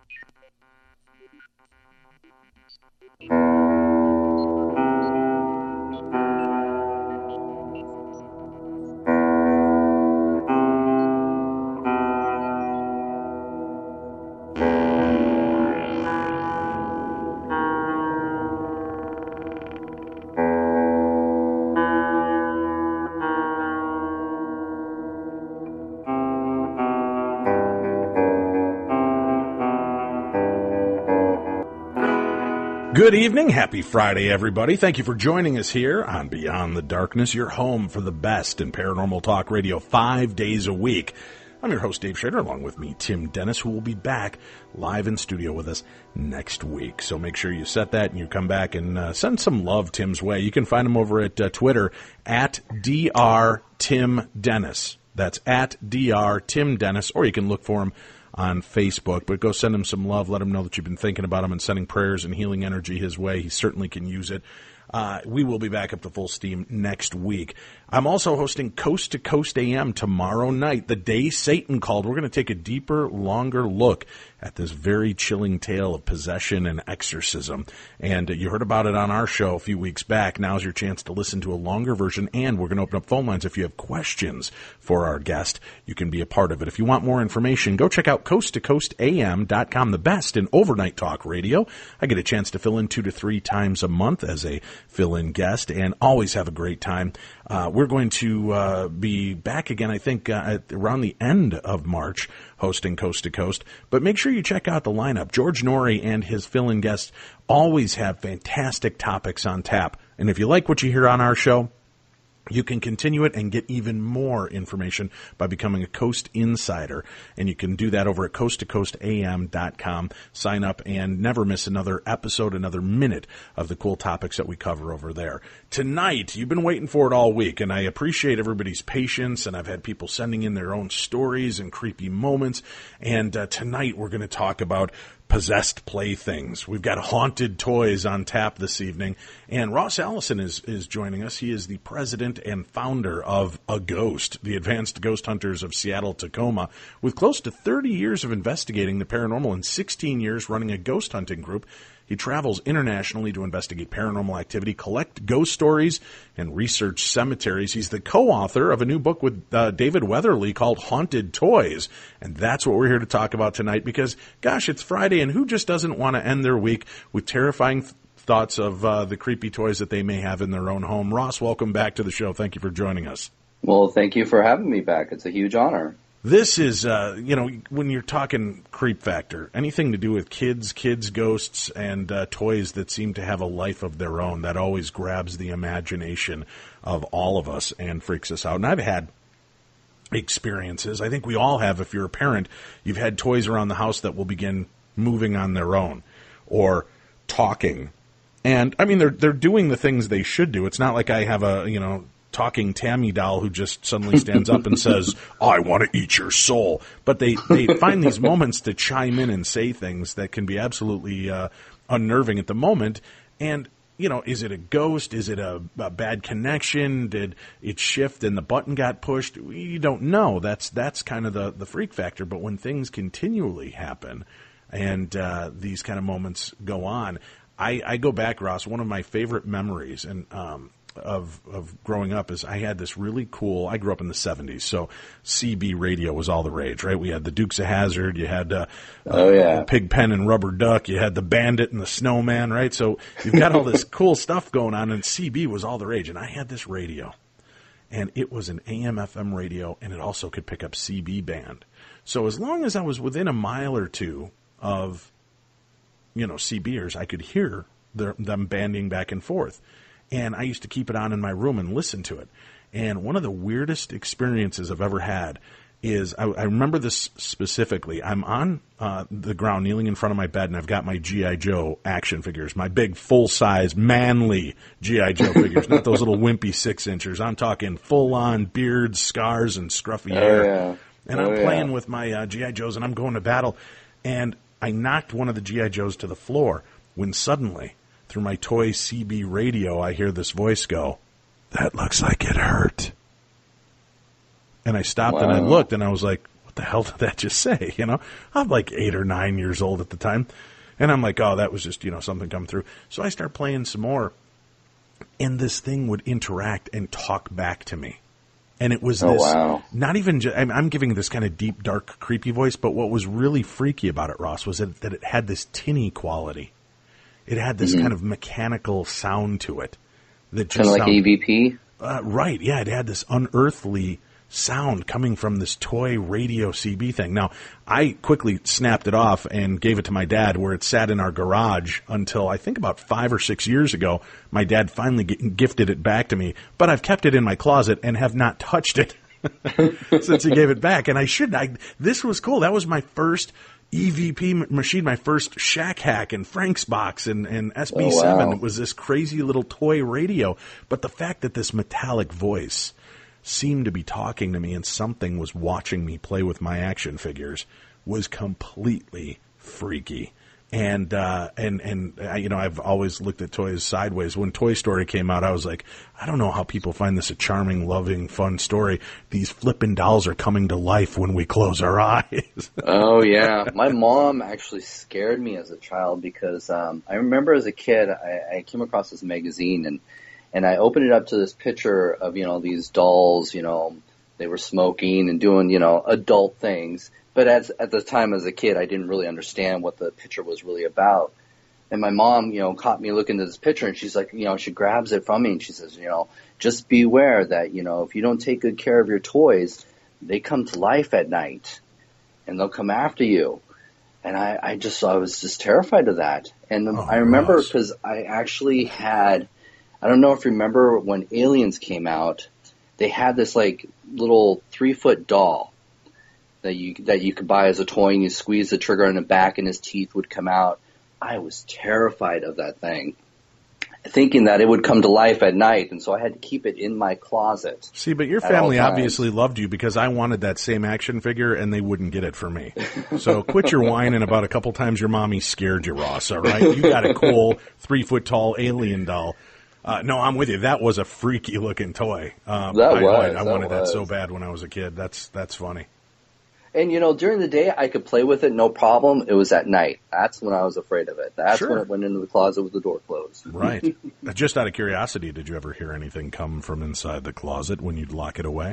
Good evening. Happy Friday, everybody. Thank you for joining us here on Beyond the Darkness, your home for the best in paranormal talk radio 5 days a week. I'm your host, Dave Schrader, along with me, Tim Dennis, who will be back live in studio with us next week. So make sure you set that and you come back and send some love Tim's way. You can find him over at Twitter at drtimdennis. That's at drtimdennis, or you can look for him on Facebook, but go send him some love. Let him know that you've been thinking about him and sending prayers and healing energy his way. He certainly can use it. We will be back up to full steam next week. I'm also hosting Coast to Coast AM tomorrow night, the day Satan called. We're going to take a deeper, longer look at this very chilling tale of possession and exorcism. And you heard about it on our show a few weeks back. Now's your chance to listen to a longer version, and we're going to open up phone lines. If you have questions for our guest, you can be a part of it. If you want more information, go check out coasttocoastam.com, the best in overnight talk radio. I get a chance to fill in 2 to 3 times a month as a fill-in guest, and always have a great time. We're going to be back again, I think, around the end of March, hosting Coast to Coast. But make sure you check out the lineup. George Norrie and his fill-in guests always have fantastic topics on tap. And if you like what you hear on our show, you can continue it and get even more information by becoming a Coast Insider. And you can do that over at coasttocoastam.com. Sign up and never miss another episode, another minute of the cool topics that we cover over there. Tonight, you've been waiting for it all week, and I appreciate everybody's patience, and I've had people sending in their own stories and creepy moments. And tonight, we're going to talk about possessed playthings. We've got haunted toys on tap this evening, and Ross Allison is joining us. He is the president and founder of A Ghost, the Advanced Ghost Hunters of Seattle, Tacoma, with close to 30 years of investigating the paranormal and 16 years running a ghost hunting group. He travels internationally to investigate paranormal activity, collect ghost stories, and research cemeteries. He's the co-author of a new book with David Weatherly called Haunted Toys. And that's what we're here to talk about tonight because, gosh, it's Friday, and who just doesn't want to end their week with terrifying thoughts of the creepy toys that they may have in their own home? Ross, welcome back to the show. Thank you for joining us. Well, thank you for having me back. It's a huge honor. This is, when you're talking creep factor, anything to do with kids, ghosts, and toys that seem to have a life of their own, that always grabs the imagination of all of us and freaks us out. And I've had experiences, I think we all have, if you're a parent, you've had toys around the house that will begin moving on their own or talking. And, I mean, they're doing the things they should do. It's not like I have a, talking Tammy doll who just suddenly stands up and says, I want to eat your soul. But they find these moments to chime in and say things that can be absolutely unnerving at the moment. And, is it a ghost? Is it a bad connection? Did it shift and the button got pushed? You don't know. That's kind of the freak factor. But when things continually happen and these kind of moments go on, I go back, Ross, one of my favorite memories and of growing up is I had this really cool, I grew up in the 70s, so CB radio was all the rage, right? We had the Dukes of Hazzard, you had Pigpen and Rubber Duck, you had the Bandit and the Snowman, right? So you've got all this cool stuff going on, and CB was all the rage. And I had this radio, and it was an AM/FM radio, and it also could pick up CB band. So as long as I was within a mile or two of, CBers, I could hear them banding back and forth. And I used to keep it on in my room and listen to it. And one of the weirdest experiences I've ever had is, I remember this specifically. I'm on the ground, kneeling in front of my bed, and I've got my G.I. Joe action figures, my big, full-size, manly G.I. Joe figures, not those little wimpy 6-inchers. I'm talking full-on beards, scars, and scruffy hair. Yeah. And I'm playing with my G.I. Joes, and I'm going to battle. And I knocked one of the G.I. Joes to the floor when suddenly, through my toy CB radio, I hear this voice go, "That looks like it hurt." And I stopped and I looked and I was like, what the hell did that just say? I'm like 8 or 9 years old at the time. And I'm like, oh, that was just, something come through. So I start playing some more, and this thing would interact and talk back to me. And it was not even just, I'm giving this kind of deep, dark, creepy voice, but what was really freaky about it, Ross, was that it had this tinny quality. It had this kind of mechanical sound to it. That just kind of like EVP? Right, yeah, it had this unearthly sound coming from this toy radio CB thing. Now, I quickly snapped it off and gave it to my dad, where it sat in our garage until I think about 5 or 6 years ago. My dad finally gifted it back to me, but I've kept it in my closet and have not touched it since he gave it back. And this was cool. That was my first EVP machine, my first Shack Hack and Frank's Box and SB7. Oh, wow. It was this crazy little toy radio. But the fact that this metallic voice seemed to be talking to me and something was watching me play with my action figures was completely freaky. And I've always looked at toys sideways. When Toy Story came out, I was like, I don't know how people find this a charming, loving, fun story. These flippin' dolls are coming to life when we close our eyes. Oh, yeah. My mom actually scared me as a child because I remember as a kid, I came across this magazine and I opened it up to this picture of, these dolls, they were smoking and doing, adult things. But at the time as a kid, I didn't really understand what the picture was really about. And my mom, caught me looking at this picture, and she's like, she grabs it from me and she says, just beware that, if you don't take good care of your toys, they come to life at night and they'll come after you. And I was just terrified of that. And I remember because I actually had, I don't know if you remember when Aliens came out, they had this like little 3-foot doll that you could buy as a toy, and you squeeze the trigger in the back and his teeth would come out. I was terrified of that thing, thinking that it would come to life at night, and so I had to keep it in my closet. See, but your family obviously loved you because I wanted that same action figure, and they wouldn't get it for me. So quit your whining about a couple times your mommy scared you, Ross, all right? You got a cool 3-foot tall alien doll. No, I'm with you. That was a freaky-looking toy. I wanted that so bad when I was a kid. That's funny. And, during the day, I could play with it, no problem. It was at night. That's when I was afraid of it. That's when it went into the closet with the door closed. Right. Just out of curiosity, did you ever hear anything come from inside the closet when you'd lock it away?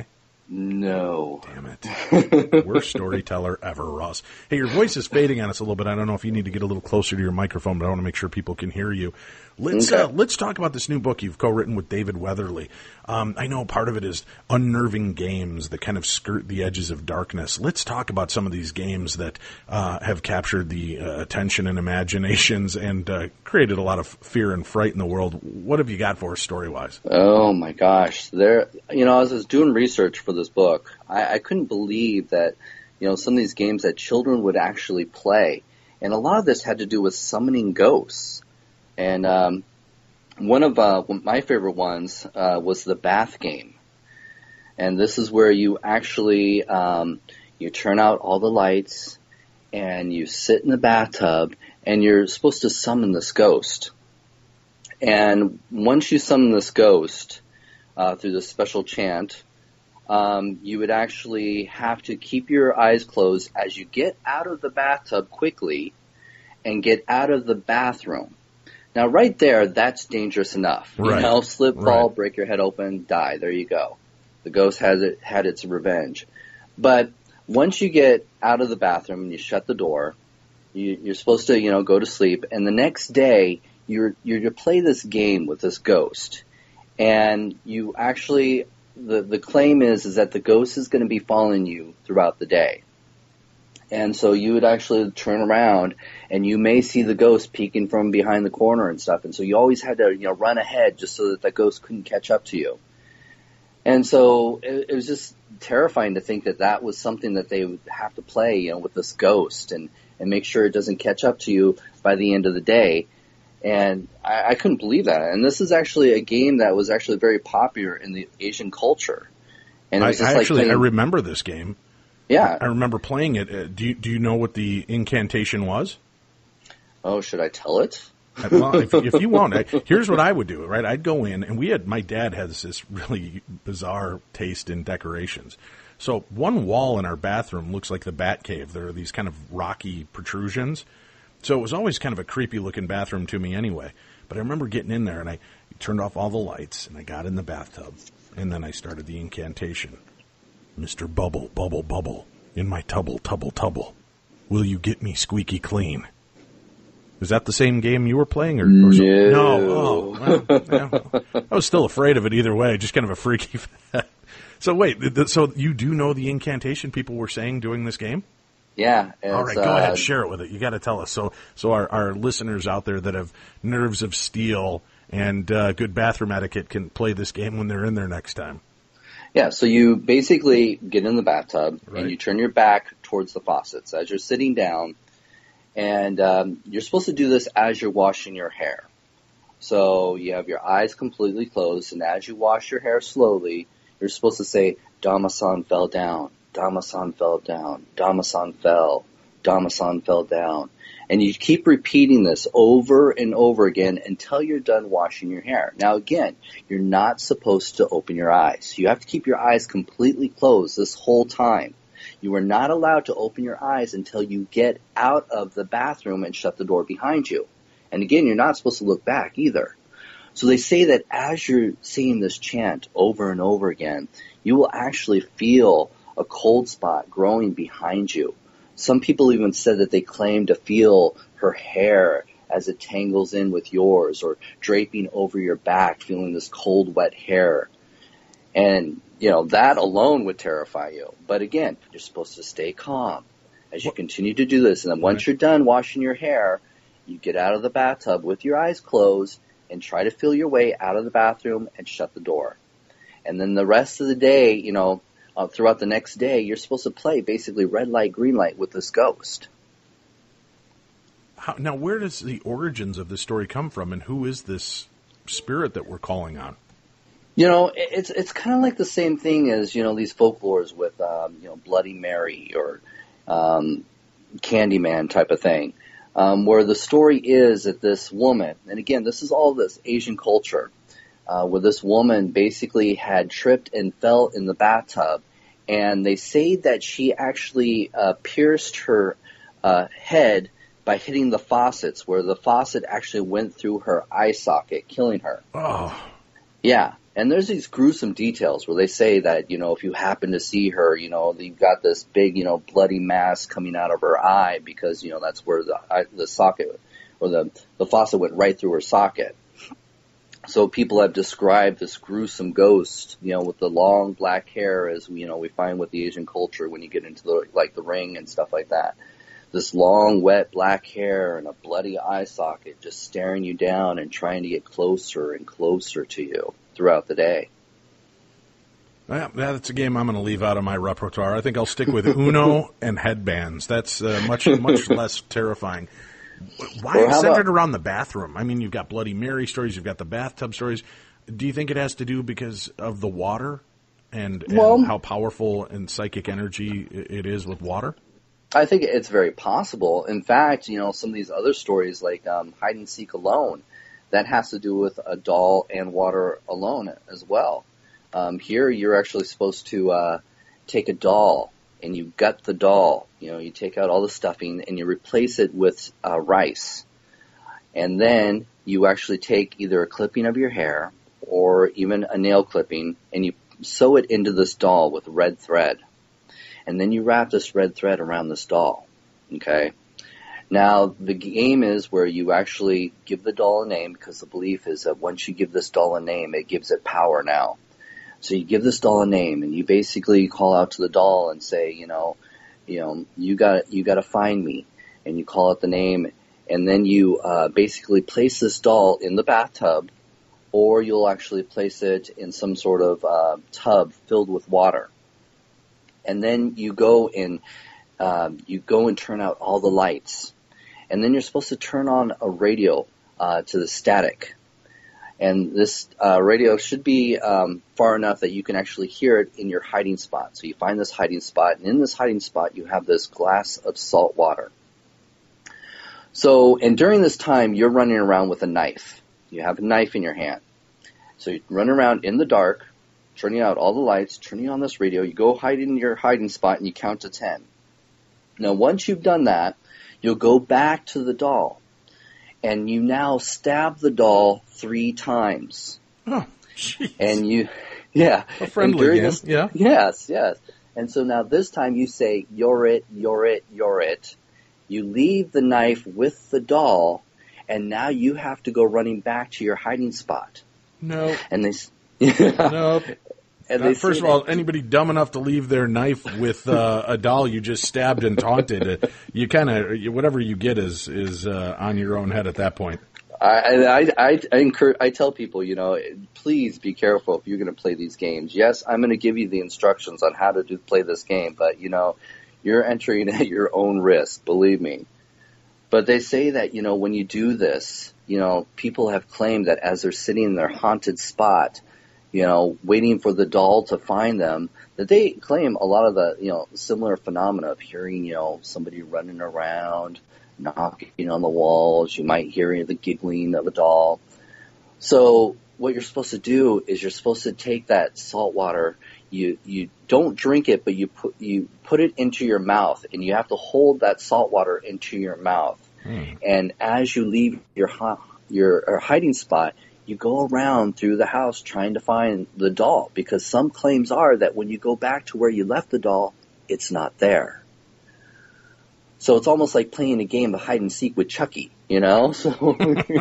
No. Damn it. Worst storyteller ever, Ross. Hey, your voice is fading on us a little bit. I don't know if you need to get a little closer to your microphone, but I want to make sure people can hear you. Let's talk about this new book you've co-written with David Weatherly. I know part of it is unnerving games that kind of skirt the edges of darkness. Let's talk about some of these games that have captured the attention and imaginations and created a lot of fear and fright in the world. What have you got for us story-wise? Oh, my gosh. As I was doing research for this book, I couldn't believe that, some of these games that children would actually play. And a lot of this had to do with summoning ghosts. And one of my favorite ones was the bath game. And this is where you actually you turn out all the lights and you sit in the bathtub and you're supposed to summon this ghost. And once you summon this ghost through this special chant, you would actually have to keep your eyes closed as you get out of the bathtub quickly and get out of the bathroom. Now, right there, that's dangerous enough. Right. Slip, fall, break your head open, die. There you go. The ghost had its revenge. But once you get out of the bathroom and you shut the door, you're supposed to, go to sleep. And the next day, you're to play this game with this ghost. And you actually, the claim is that the ghost is going to be following you throughout the day. And so you would actually turn around and you may see the ghost peeking from behind the corner and stuff. And so you always had to, run ahead just so that the ghost couldn't catch up to you. And so it was just terrifying to think that was something that they would have to play, with this ghost and make sure it doesn't catch up to you by the end of the day. And I couldn't believe that. And this is actually a game that was actually very popular in the Asian culture. And it was I remember this game. Yeah. I remember playing it. Do you know what the incantation was? Oh, should I tell it? Well, if you want, here's what I would do, right? I'd go in, and my dad has this really bizarre taste in decorations. So one wall in our bathroom looks like the Bat Cave. There are these kind of rocky protrusions. So it was always kind of a creepy looking bathroom to me anyway. But I remember getting in there and I turned off all the lights and I got in the bathtub and then I started the incantation. Mr. Bubble, bubble, bubble, in my tubble, tubble, tubble. Will you get me squeaky clean? Is that the same game you were playing? Or No. No. Oh, well, yeah. I was still afraid of it either way, just kind of a freaky fact. So wait, so you do know the incantation people were saying during this game? Yeah. All right, go ahead, share it with it. You got to tell us. So our listeners out there that have nerves of steel and good bathroom etiquette can play this game when they're in there next time. Yeah, so you basically get in the bathtub Right. and you turn your back towards the faucets as you're sitting down, and you're supposed to do this as you're washing your hair. So you have your eyes completely closed, and as you wash your hair slowly, you're supposed to say, Damasan fell down, Damasan fell down, Damasan fell, Damasan fell down. And you keep repeating this over and over again until you're done washing your hair. Now again, you're not supposed to open your eyes. You have to keep your eyes completely closed this whole time. You are not allowed to open your eyes until you get out of the bathroom and shut the door behind you. And again, you're not supposed to look back either. So they say that as you're saying this chant over and over again, you will actually feel a cold spot growing behind you. Some people even said that they claim to feel her hair as it tangles in with yours, or draping over your back, feeling this cold, wet hair. And, that alone would terrify you. But again, you're supposed to stay calm as you continue to do this. And then once you're done washing your hair, you get out of the bathtub with your eyes closed and try to feel your way out of the bathroom and shut the door. And then the rest of the day, throughout the next day, you're supposed to play basically red light, green light with this ghost. Now, where does the origins of this story come from, and who is this spirit that we're calling on? It's kind of like the same thing as, these folklores with, Bloody Mary or Candyman type of thing, where the story is that this woman, and again, this is all this Asian culture, where this woman basically had tripped and fell in the bathtub, and they say that she actually pierced her head by hitting the faucets, where the faucet actually went through her eye socket, killing her. Oh. Yeah, and there's these gruesome details where they say that, if you happen to see her, you've got this big, bloody mass coming out of her eye because, that's where the socket or the faucet went right through her socket. So people have described this gruesome ghost, with the long black hair, as we find with the Asian culture when you get into the ring and stuff like that. This long, wet black hair and a bloody eye socket just staring you down and trying to get closer and closer to you throughout the day. Well, that's a game I'm going to leave out of my repertoire. I think I'll stick with Uno and headbands. That's much less terrifying. Why is it centered around the bathroom? I mean, you've got Bloody Mary stories, you've got the bathtub stories. Do you think it has to do because of the water and how powerful and psychic energy it is with water? I think it's very possible. In fact, some of these other stories like Hide and Seek Alone, that has to do with a doll and water alone as well. Here, you're actually supposed to take a doll and you gut the doll. You take out all the stuffing and you replace it with rice. And then you actually take either a clipping of your hair or even a nail clipping and you sew it into this doll with red thread. And then you wrap this red thread around this doll. Okay? Now, the game is where you actually give the doll a name, because the belief is that once you give this doll a name, it gives it power now. So you give this doll a name, and you basically call out to the doll and say, you got to find me, and you call out the name, and then you basically place this doll in the bathtub, or you'll actually place it in some sort of tub filled with water, and then you go and turn out all the lights, and then you're supposed to turn on a radio to the static. And this radio should be far enough that you can actually hear it in your hiding spot. So you find this hiding spot, and in this hiding spot you have this glass of salt water. So, and during this time, you're running around with a knife. You have a knife in your hand. So you run around in the dark, turning out all the lights, turning on this radio. You go hide in your hiding spot and you count to 10. Now, once you've done that, you'll go back to the doll, and you now stab the doll 3 times. Oh, jeez. And you, yeah. A friendly game, yeah. Yes. And so now this time you say, you're it, you're it, you're it. You leave the knife with the doll, and now you have to go running back to your hiding spot. No. And they, Nope. and First of all, anybody dumb enough to leave their knife with a doll you just stabbed and taunted, you kind of, whatever you get is on your own head at that point. I tell people, please be careful if you're going to play these games. Yes, I'm going to give you the instructions on how to play this game, but you're entering at your own risk, believe me. But they say that, when you do this, people have claimed that as they're sitting in their haunted spot, waiting for the doll to find them, that they claim a lot of the, similar phenomena of hearing, somebody running around, knocking on the walls. You might hear the giggling of a doll. So what you're supposed to do is you're supposed to take that salt water. You don't drink it, but you put it into your mouth, and you have to hold that salt water into your mouth. And as you leave your hiding spot, you go around through the house trying to find the doll, because some claims are that when you go back to where you left the doll, it's not there. So it's almost like playing a game of hide and seek with Chucky, So,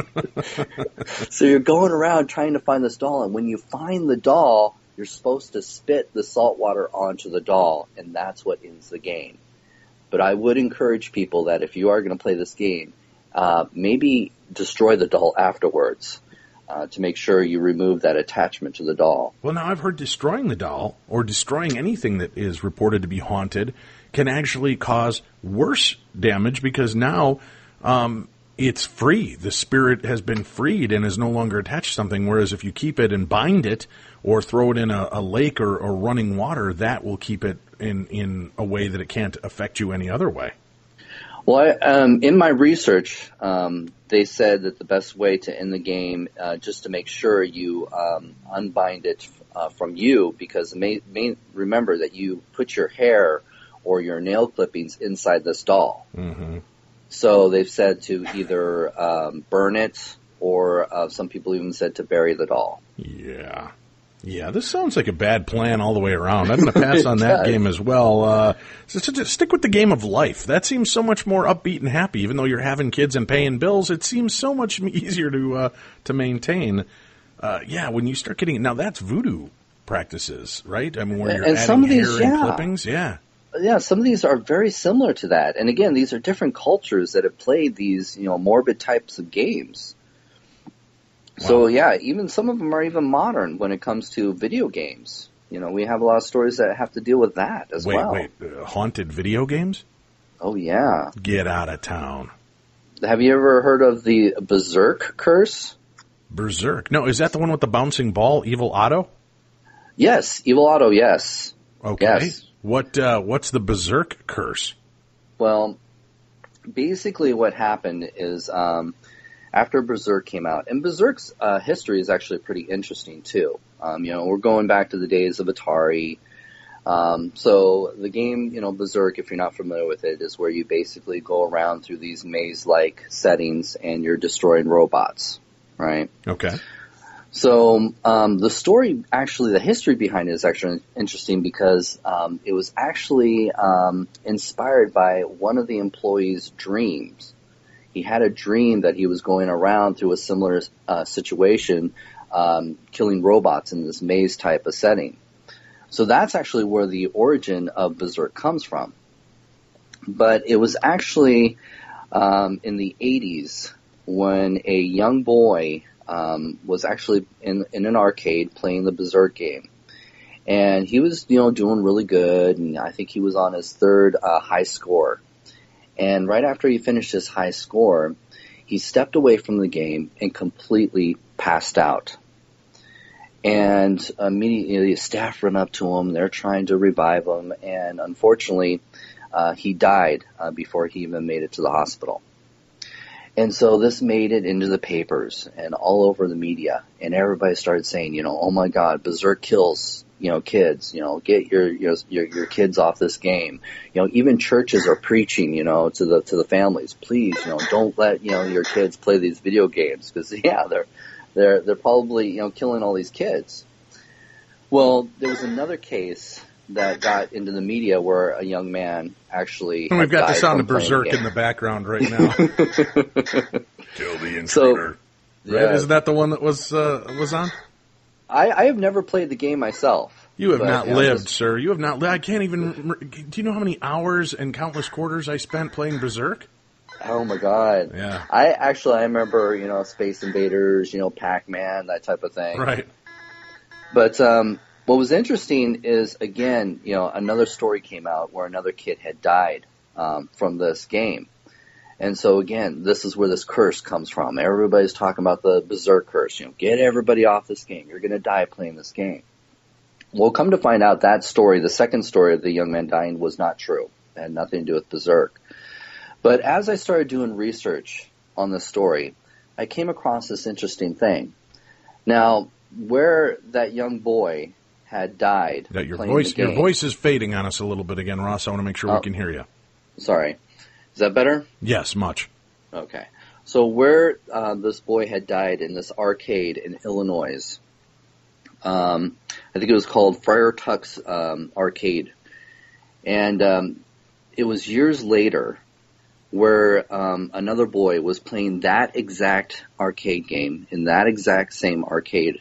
so you're going around trying to find this doll, and when you find the doll, you're supposed to spit the salt water onto the doll, and that's what ends the game. But I would encourage people that if you are going to play this game, maybe destroy the doll afterwards to make sure you remove that attachment to the doll. Well, now I've heard destroying the doll or destroying anything that is reported to be haunted can actually cause worse damage, because now it's free. The spirit has been freed and is no longer attached to something, whereas if you keep it and bind it or throw it in a lake or running water, that will keep it in a way that it can't affect you any other way. Well, in my research, they said that the best way to end the game, just to make sure you unbind it from you, because remember that you put your hair or your nail clippings inside this doll. Mm-hmm. So they've said to either burn it, or some people even said to bury the doll. Yeah, this sounds like a bad plan all the way around. I'm going to pass on that game as well. So stick with the game of life. That seems so much more upbeat and happy. Even though you're having kids and paying bills, it seems so much easier to maintain. When you start getting, now that's voodoo practices, right? I mean, where you're adding hair and clippings. Yeah, some of these are very similar to that. And again, these are different cultures that have played these, morbid types of games. Wow. So even some of them are even modern when it comes to video games. We have a lot of stories that have to deal with that as well. Wait, haunted video games? Oh, yeah. Get out of town. Have you ever heard of the Berserk curse? Berserk? No, is that the one with the bouncing ball, Evil Otto? Yes, Evil Otto, yes. Okay. Yes. What's the Berserk curse? Well, basically what happened is after Berserk came out, and Berserk's history is actually pretty interesting too. We're going back to the days of Atari. So the game, Berserk, if you're not familiar with it, is where you basically go around through these maze-like settings and you're destroying robots, right? Okay. So the story, actually, the history behind it is actually interesting because it was actually inspired by one of the employees' dreams. He had a dream that he was going around through a similar situation, killing robots in this maze type of setting. So that's actually where the origin of Berserk comes from. But it was actually in the 80s when a young boy was actually in an arcade playing the Berserk game. And he was, doing really good, and I think he was on his third high score. And right after he finished his high score, he stepped away from the game and completely passed out. And immediately the staff run up to him. They're trying to revive him. And unfortunately, he died before he even made it to the hospital. And so this made it into the papers and all over the media. And everybody started saying, oh my God, Berserk kills kids, get your kids off this game. Even churches are preaching, to the families, please, don't let, your kids play these video games because, they're probably, killing all these kids. Well, there was another case that got into the media where a young man actually. And we've got the sound of Berserk in the background right now. Kill the intruder. Right? Isn't that the one that was on? I have never played the game myself. You have not lived, sir. You have not lived. I can't even. Do you know how many hours and countless quarters I spent playing Berserk? Oh my God! Yeah. I remember, Space Invaders, Pac-Man, that type of thing. Right. But what was interesting is, again, another story came out where another kid had died from this game. And so, again, this is where this curse comes from. Everybody's talking about the Berserk curse. Get everybody off this game. You're going to die playing this game. Well, come to find out that story, the second story of the young man dying, was not true. It had nothing to do with Berserk. But as I started doing research on this story, I came across this interesting thing. Now, where that young boy had died. Your voice is fading on us a little bit again, Ross. I want to make sure we can hear you. Sorry. Is that better? Yes, much. Okay. So where this boy had died in this arcade in Illinois, I think it was called Friar Tuck's Arcade. And it was years later where another boy was playing that exact arcade game in that exact same arcade.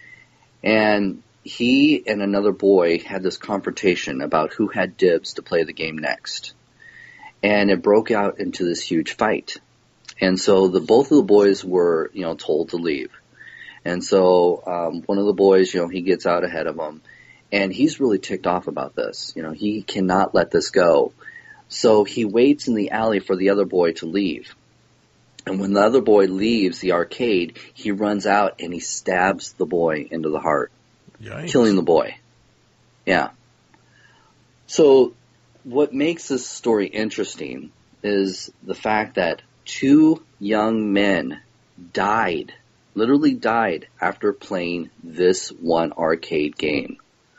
And he and another boy had this confrontation about who had dibs to play the game next. And it broke out into this huge fight. And so both of the boys were, told to leave. And so one of the boys, he gets out ahead of him. And he's really ticked off about this. He cannot let this go. So he waits in the alley for the other boy to leave. And when the other boy leaves the arcade, he runs out and he stabs the boy into the heart. Yikes. Killing the boy. Yeah. So what makes this story interesting is the fact that two young men literally died after playing this one arcade game.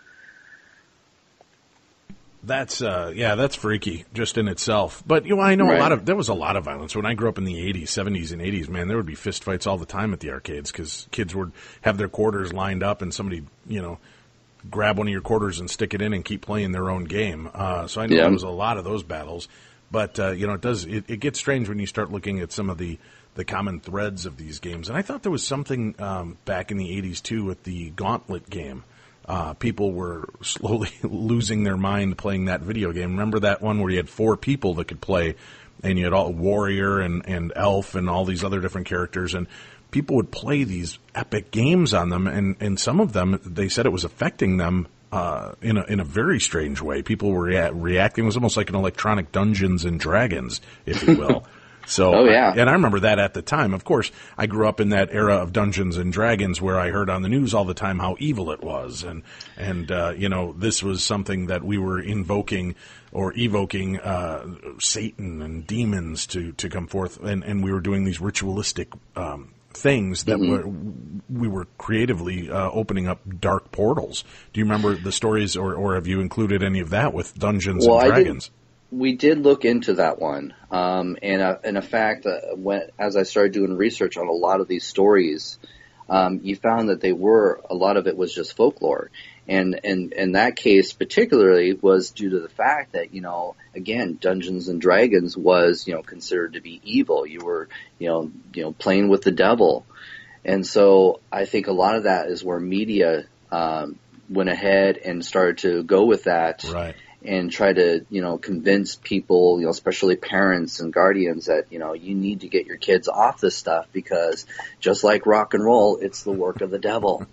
That's that's freaky just in itself. But I know Right. there was a lot of violence when I grew up in the 80s, 70s and 80s, man. There would be fist fights all the time at the arcades cuz kids would have their quarters lined up and somebody, grab one of your quarters and stick it in and keep playing their own game. So I know there was a lot of those battles. But it gets strange when you start looking at some of the common threads of these games. And I thought there was something back in the 80s too with the Gauntlet game. People were slowly losing their mind playing that video game. Remember that one where you had 4 people that could play, and you had all Warrior and Elf and all these other different characters, and people would play these epic games on them, and some of them, they said it was affecting them in a very strange way. People were reacting. It was almost like an electronic Dungeons and Dragons, if you will. So, oh, yeah. And I remember that at the time. Of course, I grew up in that era of Dungeons and Dragons where I heard on the news all the time how evil it was. And this was something that we were invoking or evoking Satan and demons to come forth. And we were doing these ritualistic things that we were creatively opening up dark portals. Do you remember the stories or have you included any of that with Dungeons and Dragons? We did look into that one, and in fact, as I started doing research on a lot of these stories, you found that a lot of it was just folklore, and in that case particularly was due to the fact that again, Dungeons and Dragons was considered to be evil. You were playing with the devil, and so I think a lot of that is where media went ahead and started to go with that. Right. And try to, convince people, especially parents and guardians that, you need to get your kids off this stuff because just like rock and roll, it's the work of the devil.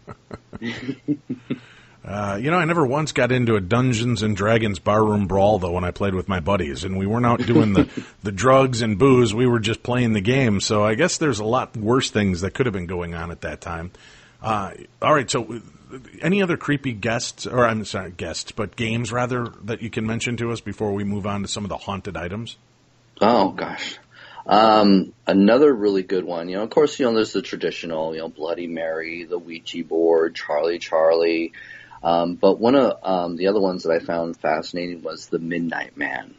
I never once got into a Dungeons and Dragons barroom brawl, though, when I played with my buddies. And we weren't out doing the drugs and booze. We were just playing the game. So I guess there's a lot worse things that could have been going on at that time. All right, so any other creepy guests, or I'm sorry, guests, but games, rather, that you can mention to us before we move on to some of the haunted items? Oh, gosh. Another really good one, of course, there's the traditional, Bloody Mary, the Ouija board, Charlie. But one of the other ones that I found fascinating was the Midnight Man.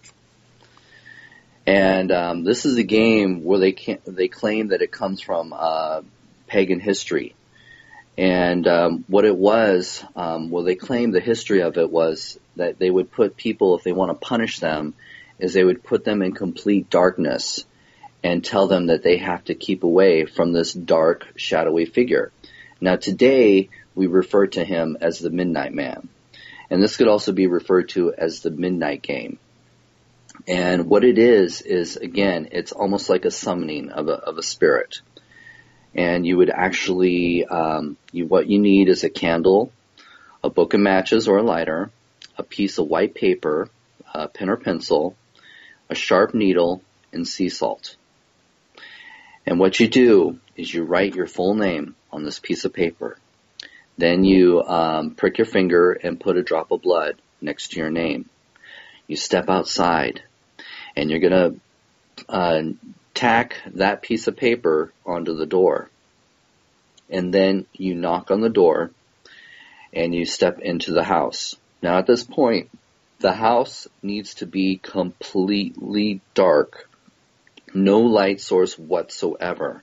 And this is a game where they claim that it comes from pagan history. And what it was, they claim the history of it was that they would put people, if they want to punish them, is they would put them in complete darkness and tell them that they have to keep away from this dark, shadowy figure. Now today, we refer to him as the Midnight Man. And this could also be referred to as the Midnight Game. And what it is again, it's almost like a summoning of a spirit. And you would actually, what you need is a candle, a book of matches or a lighter, a piece of white paper, a pen or pencil, a sharp needle, and sea salt. And what you do is you write your full name on this piece of paper. Then you prick your finger and put a drop of blood next to your name. You step outside, and you're going to tack that piece of paper onto the door. And then you knock on the door, and you step into the house. Now at this point, the house needs to be completely dark. No light source whatsoever.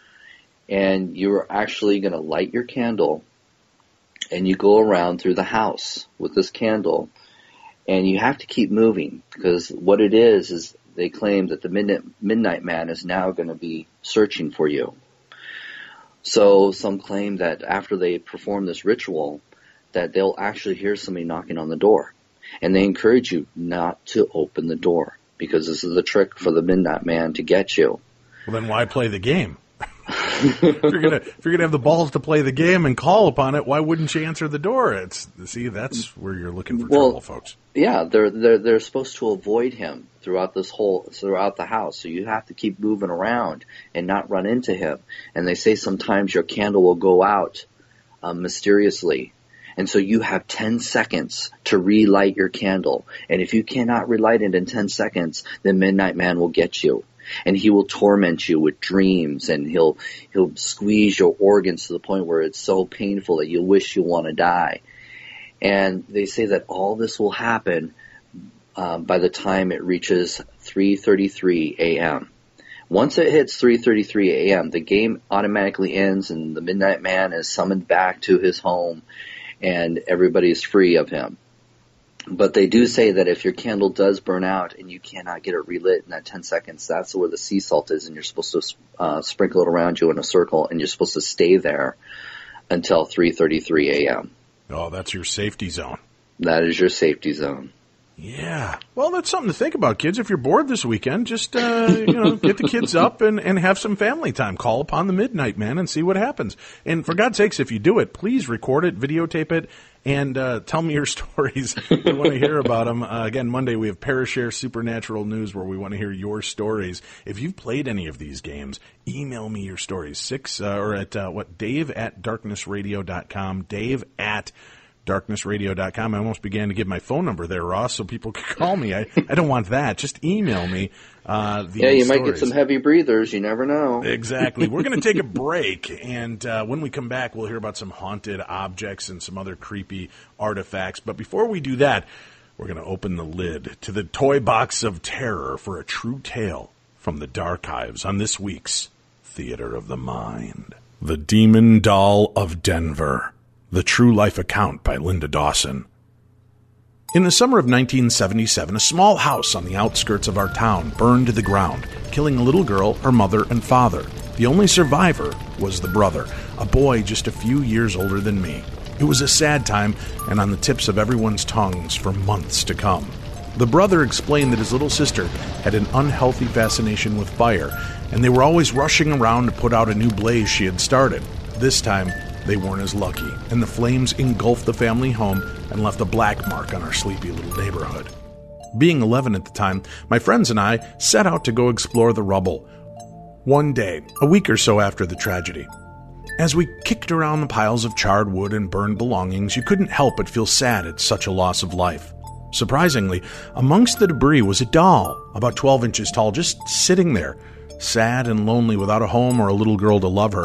And you're actually going to light your candle, and you go around through the house with this candle, and you have to keep moving, because what it is they claim that the Midnight Man is now going to be searching for you. So some claim that after they perform this ritual, that they'll actually hear somebody knocking on the door. And they encourage you not to open the door, because this is the trick for the Midnight Man to get you. Well, then why play the game? If you're gonna have the balls to play the game and call upon it, why wouldn't you answer the door? That's where you're looking for trouble, folks. Yeah, they're supposed to avoid him throughout the house. So you have to keep moving around and not run into him. And they say sometimes your candle will go out mysteriously. And so you have 10 seconds to relight your candle. And if you cannot relight it in 10 seconds, the Midnight Man will get you. And he will torment you with dreams, and he'll squeeze your organs to the point where it's so painful that you wish you want to die. And they say that all this will happen by the time it reaches 3:33 a.m. Once it hits 3:33 a.m., the game automatically ends, and the Midnight Man is summoned back to his home, and everybody's free of him. But they do say that if your candle does burn out and you cannot get it relit in that 10 seconds, that's where the sea salt is, and you're supposed to sprinkle it around you in a circle, and you're supposed to stay there until 3:33 a.m. Oh, that's your safety zone. That is your safety zone. Yeah. Well, that's something to think about, kids. If you're bored this weekend, just get the kids up and have some family time. Call upon the Midnight Man and see what happens. And for God's sakes, if you do it, please record it, videotape it, and tell me your stories. We want to hear about them. Again, Monday we have Parashare Supernatural News, where we want to hear your stories. If you've played any of these games, email me your stories. Dave@darknessradio.com. Dave@darknessradio.com. I almost began to give my phone number there, Ross, so people could call me. I don't want that. Just email me. You might get some heavy breathers. You never know. Exactly. We're going to take a break, and when we come back, we'll hear about some haunted objects and some other creepy artifacts. But before we do that, we're going to open the lid to the toy box of terror for a true tale from the Darchives on this week's Theater of the Mind. The Demon Doll of Denver. The True Life Account by Linda Dawson. In the summer of 1977, a small house on the outskirts of our town burned to the ground, killing a little girl, her mother, and father. The only survivor was the brother, a boy just a few years older than me. It was a sad time and on the tips of everyone's tongues for months to come. The brother explained that his little sister had an unhealthy fascination with fire, and they were always rushing around to put out a new blaze she had started. This time, they weren't as lucky, and the flames engulfed the family home and left a black mark on our sleepy little neighborhood. Being 11 at the time, my friends and I set out to go explore the rubble. One day, a week or so after the tragedy, as we kicked around the piles of charred wood and burned belongings, you couldn't help but feel sad at such a loss of life. Surprisingly, amongst the debris was a doll, about 12 inches tall, just sitting there, sad and lonely without a home or a little girl to love her.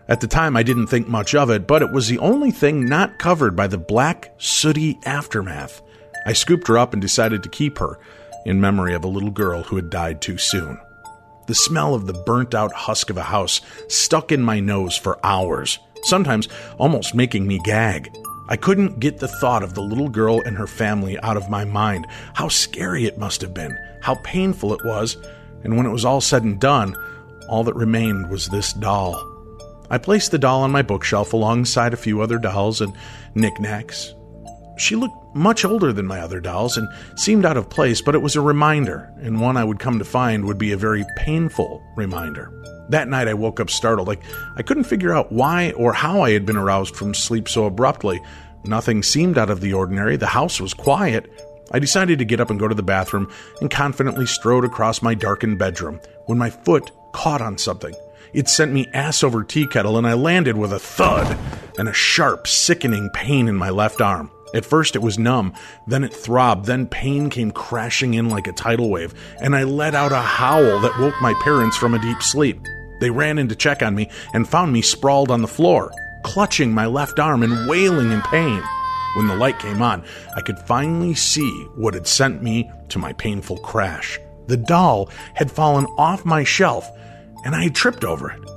At the time, I didn't think much of it, but it was the only thing not covered by the black, sooty aftermath. I scooped her up and decided to keep her in memory of a little girl who had died too soon. The smell of the burnt-out husk of a house stuck in my nose for hours, sometimes almost making me gag. I couldn't get the thought of the little girl and her family out of my mind. How scary it must have been, how painful it was, and when it was all said and done, all that remained was this doll. I placed the doll on my bookshelf alongside a few other dolls and knickknacks. She looked much older than my other dolls and seemed out of place, but it was a reminder, and one I would come to find would be a very painful reminder. That night I woke up startled. I couldn't figure out why or how I had been aroused from sleep so abruptly. Nothing seemed out of the ordinary. The house was quiet. I decided to get up and go to the bathroom and confidently strode across my darkened bedroom when my foot caught on something. It sent me ass over tea kettle, and I landed with a thud and a sharp, sickening pain in my left arm. At first it was numb, then it throbbed, then pain came crashing in like a tidal wave, and I let out a howl that woke my parents from a deep sleep. They ran in to check on me and found me sprawled on the floor, clutching my left arm and wailing in pain. When the light came on, I could finally see what had sent me to my painful crash. The doll had fallen off my shelf, and I had tripped over it.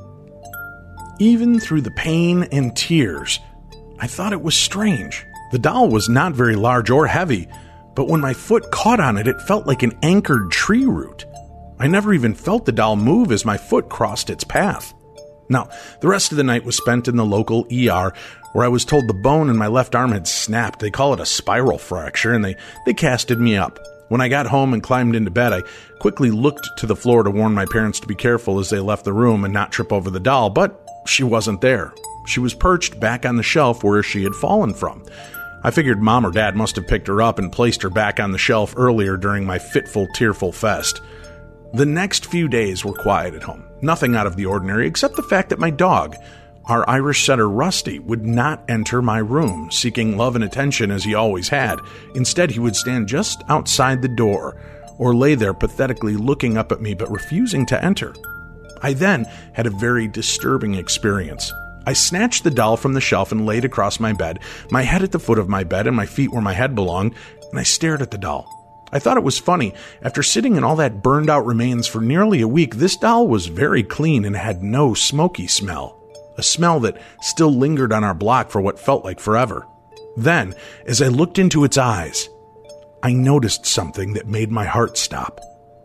Even through the pain and tears, I thought it was strange. The doll was not very large or heavy, but when my foot caught on it, it felt like an anchored tree root. I never even felt the doll move as my foot crossed its path. Now, the rest of the night was spent in the local ER, where I was told the bone in my left arm had snapped. They call it a spiral fracture, and they casted me up. When I got home and climbed into bed, I quickly looked to the floor to warn my parents to be careful as they left the room and not trip over the doll, but she wasn't there. She was perched back on the shelf where she had fallen from. I figured Mom or Dad must have picked her up and placed her back on the shelf earlier during my fitful, tearful fest. The next few days were quiet at home. Nothing out of the ordinary except the fact that my dog, our Irish setter Rusty, would not enter my room, seeking love and attention as he always had. Instead, he would stand just outside the door, or lay there pathetically looking up at me but refusing to enter. I then had a very disturbing experience. I snatched the doll from the shelf and laid across my bed, my head at the foot of my bed and my feet where my head belonged, and I stared at the doll. I thought it was funny. After sitting in all that burned-out remains for nearly a week, this doll was very clean and had no smoky smell. A smell that still lingered on our block for what felt like forever. Then, as I looked into its eyes, I noticed something that made my heart stop.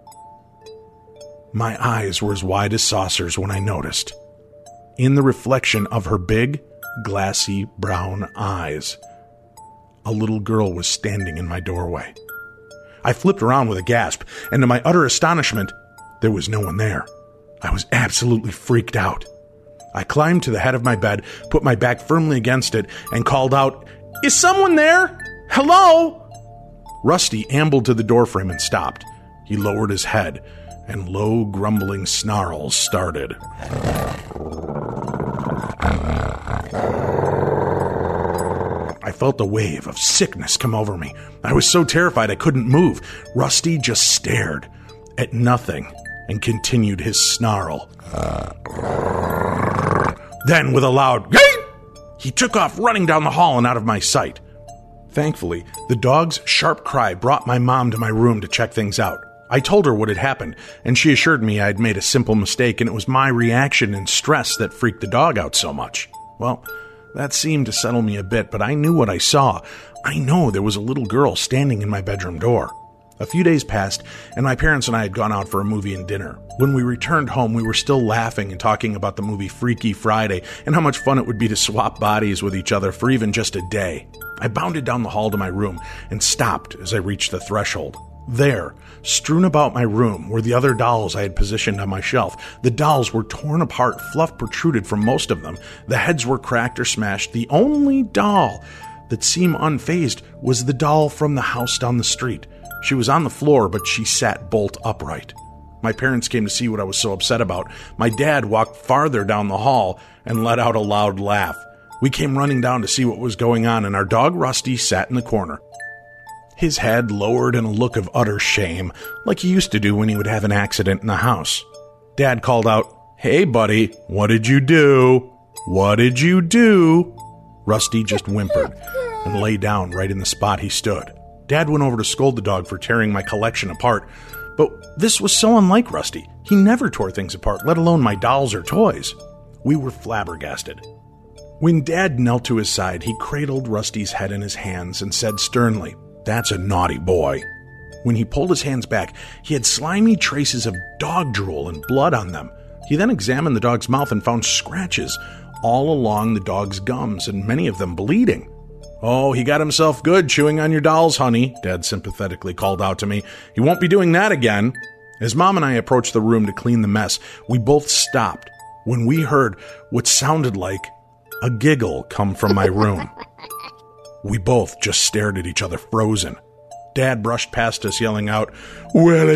My eyes were as wide as saucers when I noticed. In the reflection of her big, glassy brown eyes, a little girl was standing in my doorway. I flipped around with a gasp, and to my utter astonishment, there was no one there. I was absolutely freaked out. I climbed to the head of my bed, put my back firmly against it, and called out, "Is someone there? Hello?" Rusty ambled to the doorframe and stopped. He lowered his head, and low, grumbling snarls started. I felt a wave of sickness come over me. I was so terrified I couldn't move. Rusty just stared at nothing and continued his snarl. Then, with a loud "Yeet!" he took off running down the hall and out of my sight. Thankfully, the dog's sharp cry brought my mom to my room to check things out. I told her what had happened, and she assured me I had made a simple mistake and it was my reaction and stress that freaked the dog out so much. Well, that seemed to settle me a bit, but I knew what I saw. I know there was a little girl standing in my bedroom door. A few days passed, and my parents and I had gone out for a movie and dinner. When we returned home, we were still laughing and talking about the movie Freaky Friday and how much fun it would be to swap bodies with each other for even just a day. I bounded down the hall to my room and stopped as I reached the threshold. There, strewn about my room, were the other dolls I had positioned on my shelf. The dolls were torn apart, fluff protruded from most of them. The heads were cracked or smashed. The only doll that seemed unfazed was the doll from the house down the street. She was on the floor, but she sat bolt upright. My parents came to see what I was so upset about. My dad walked farther down the hall and let out a loud laugh. We came running down to see what was going on, and our dog Rusty sat in the corner. His head lowered in a look of utter shame, like he used to do when he would have an accident in the house. Dad called out, "Hey, buddy, what did you do?" "What did you do?" Rusty just whimpered and lay down right in the spot he stood. Dad went over to scold the dog for tearing my collection apart, but this was so unlike Rusty. He never tore things apart, let alone my dolls or toys. We were flabbergasted. When Dad knelt to his side, he cradled Rusty's head in his hands and said sternly, "That's a naughty boy." When he pulled his hands back, he had slimy traces of dog drool and blood on them. He then examined the dog's mouth and found scratches all along the dog's gums, and many of them bleeding. "Oh, he got himself good chewing on your dolls, honey," Dad sympathetically called out to me. "He won't be doing that again." As Mom and I approached the room to clean the mess, we both stopped when we heard what sounded like a giggle come from my room. We both just stared at each other frozen. Dad brushed past us, yelling out, "Well,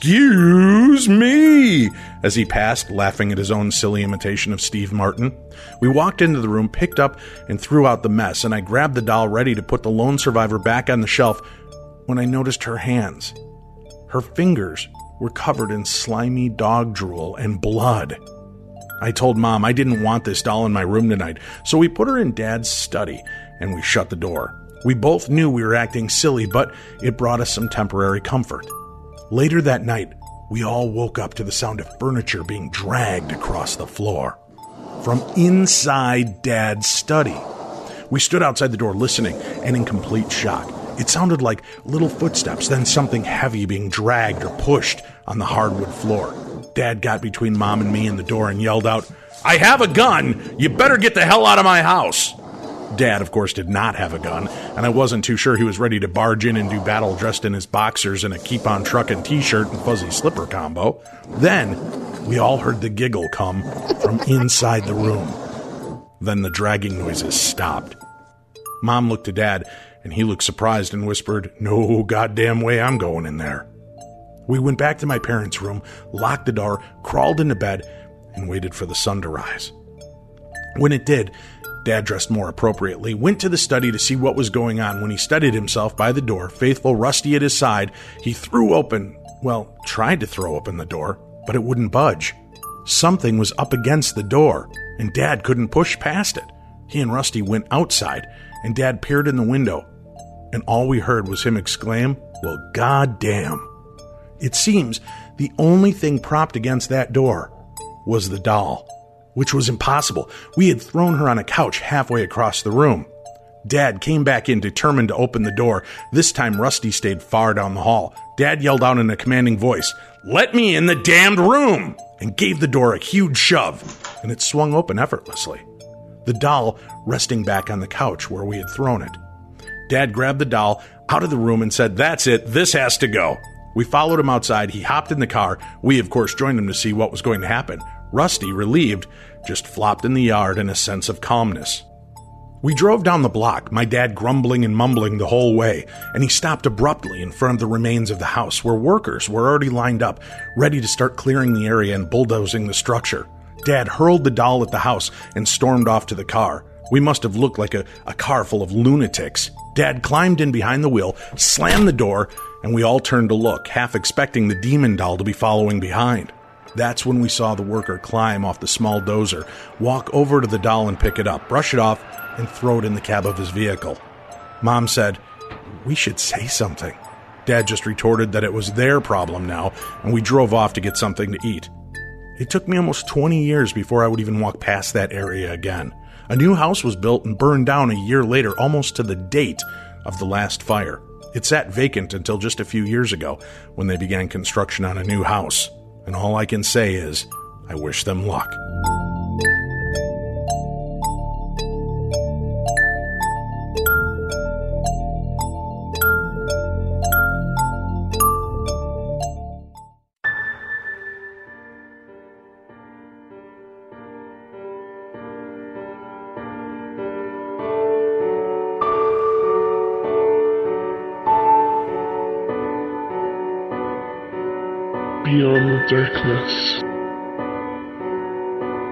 excuse me," as he passed, laughing at his own silly imitation of Steve Martin. We walked into the room, picked up and threw out the mess, and I grabbed the doll ready to put the lone survivor back on the shelf when I noticed her hands. Her fingers were covered in slimy dog drool and blood. I told Mom I didn't want this doll in my room tonight, so we put her in Dad's study and we shut the door. We both knew we were acting silly, but it brought us some temporary comfort. Later that night, we all woke up to the sound of furniture being dragged across the floor from inside Dad's study. We stood outside the door listening and in complete shock. It sounded like little footsteps, then something heavy being dragged or pushed on the hardwood floor. Dad got between Mom and me and the door and yelled out, "I have a gun! You better get the hell out of my house!" Dad, of course, did not have a gun, and I wasn't too sure he was ready to barge in and do battle dressed in his boxers and a keep-on truckin' t-shirt and fuzzy slipper combo. Then, we all heard the giggle come from inside the room. Then the dragging noises stopped. Mom looked to Dad, and he looked surprised and whispered, "No goddamn way I'm going in there." We went back to my parents' room, locked the door, crawled into bed, and waited for the sun to rise. When it did, Dad dressed more appropriately, went to the study to see what was going on. When he steadied himself by the door, faithful Rusty at his side, he tried to throw open the door, but it wouldn't budge. Something was up against the door, and Dad couldn't push past it. He and Rusty went outside, and Dad peered in the window, and all we heard was him exclaim, "Well, goddamn." It seems the only thing propped against that door was the doll, which was impossible. We had thrown her on a couch halfway across the room. Dad came back in, determined to open the door. This time, Rusty stayed far down the hall. Dad yelled out in a commanding voice, "Let me in the damned room!" and gave the door a huge shove, and it swung open effortlessly. The doll resting back on the couch where we had thrown it. Dad grabbed the doll out of the room and said, "That's it, this has to go." We followed him outside. He hopped in the car. We, of course, joined him to see what was going to happen. Rusty, relieved, just flopped in the yard in a sense of calmness. We drove down the block, my dad grumbling and mumbling the whole way, and he stopped abruptly in front of the remains of the house where workers were already lined up, ready to start clearing the area and bulldozing the structure. Dad hurled the doll at the house and stormed off to the car. We must have looked like a car full of lunatics. Dad climbed in behind the wheel, slammed the door, and we all turned to look, half expecting the demon doll to be following behind. That's when we saw the worker climb off the small dozer, walk over to the doll and pick it up, brush it off, and throw it in the cab of his vehicle. Mom said, "We should say something." Dad just retorted that it was their problem now, and we drove off to get something to eat. It took me almost 20 years before I would even walk past that area again. A new house was built and burned down a year later, almost to the date of the last fire. It sat vacant until just a few years ago when they began construction on a new house. And all I can say is, I wish them luck. Beyond the darkness.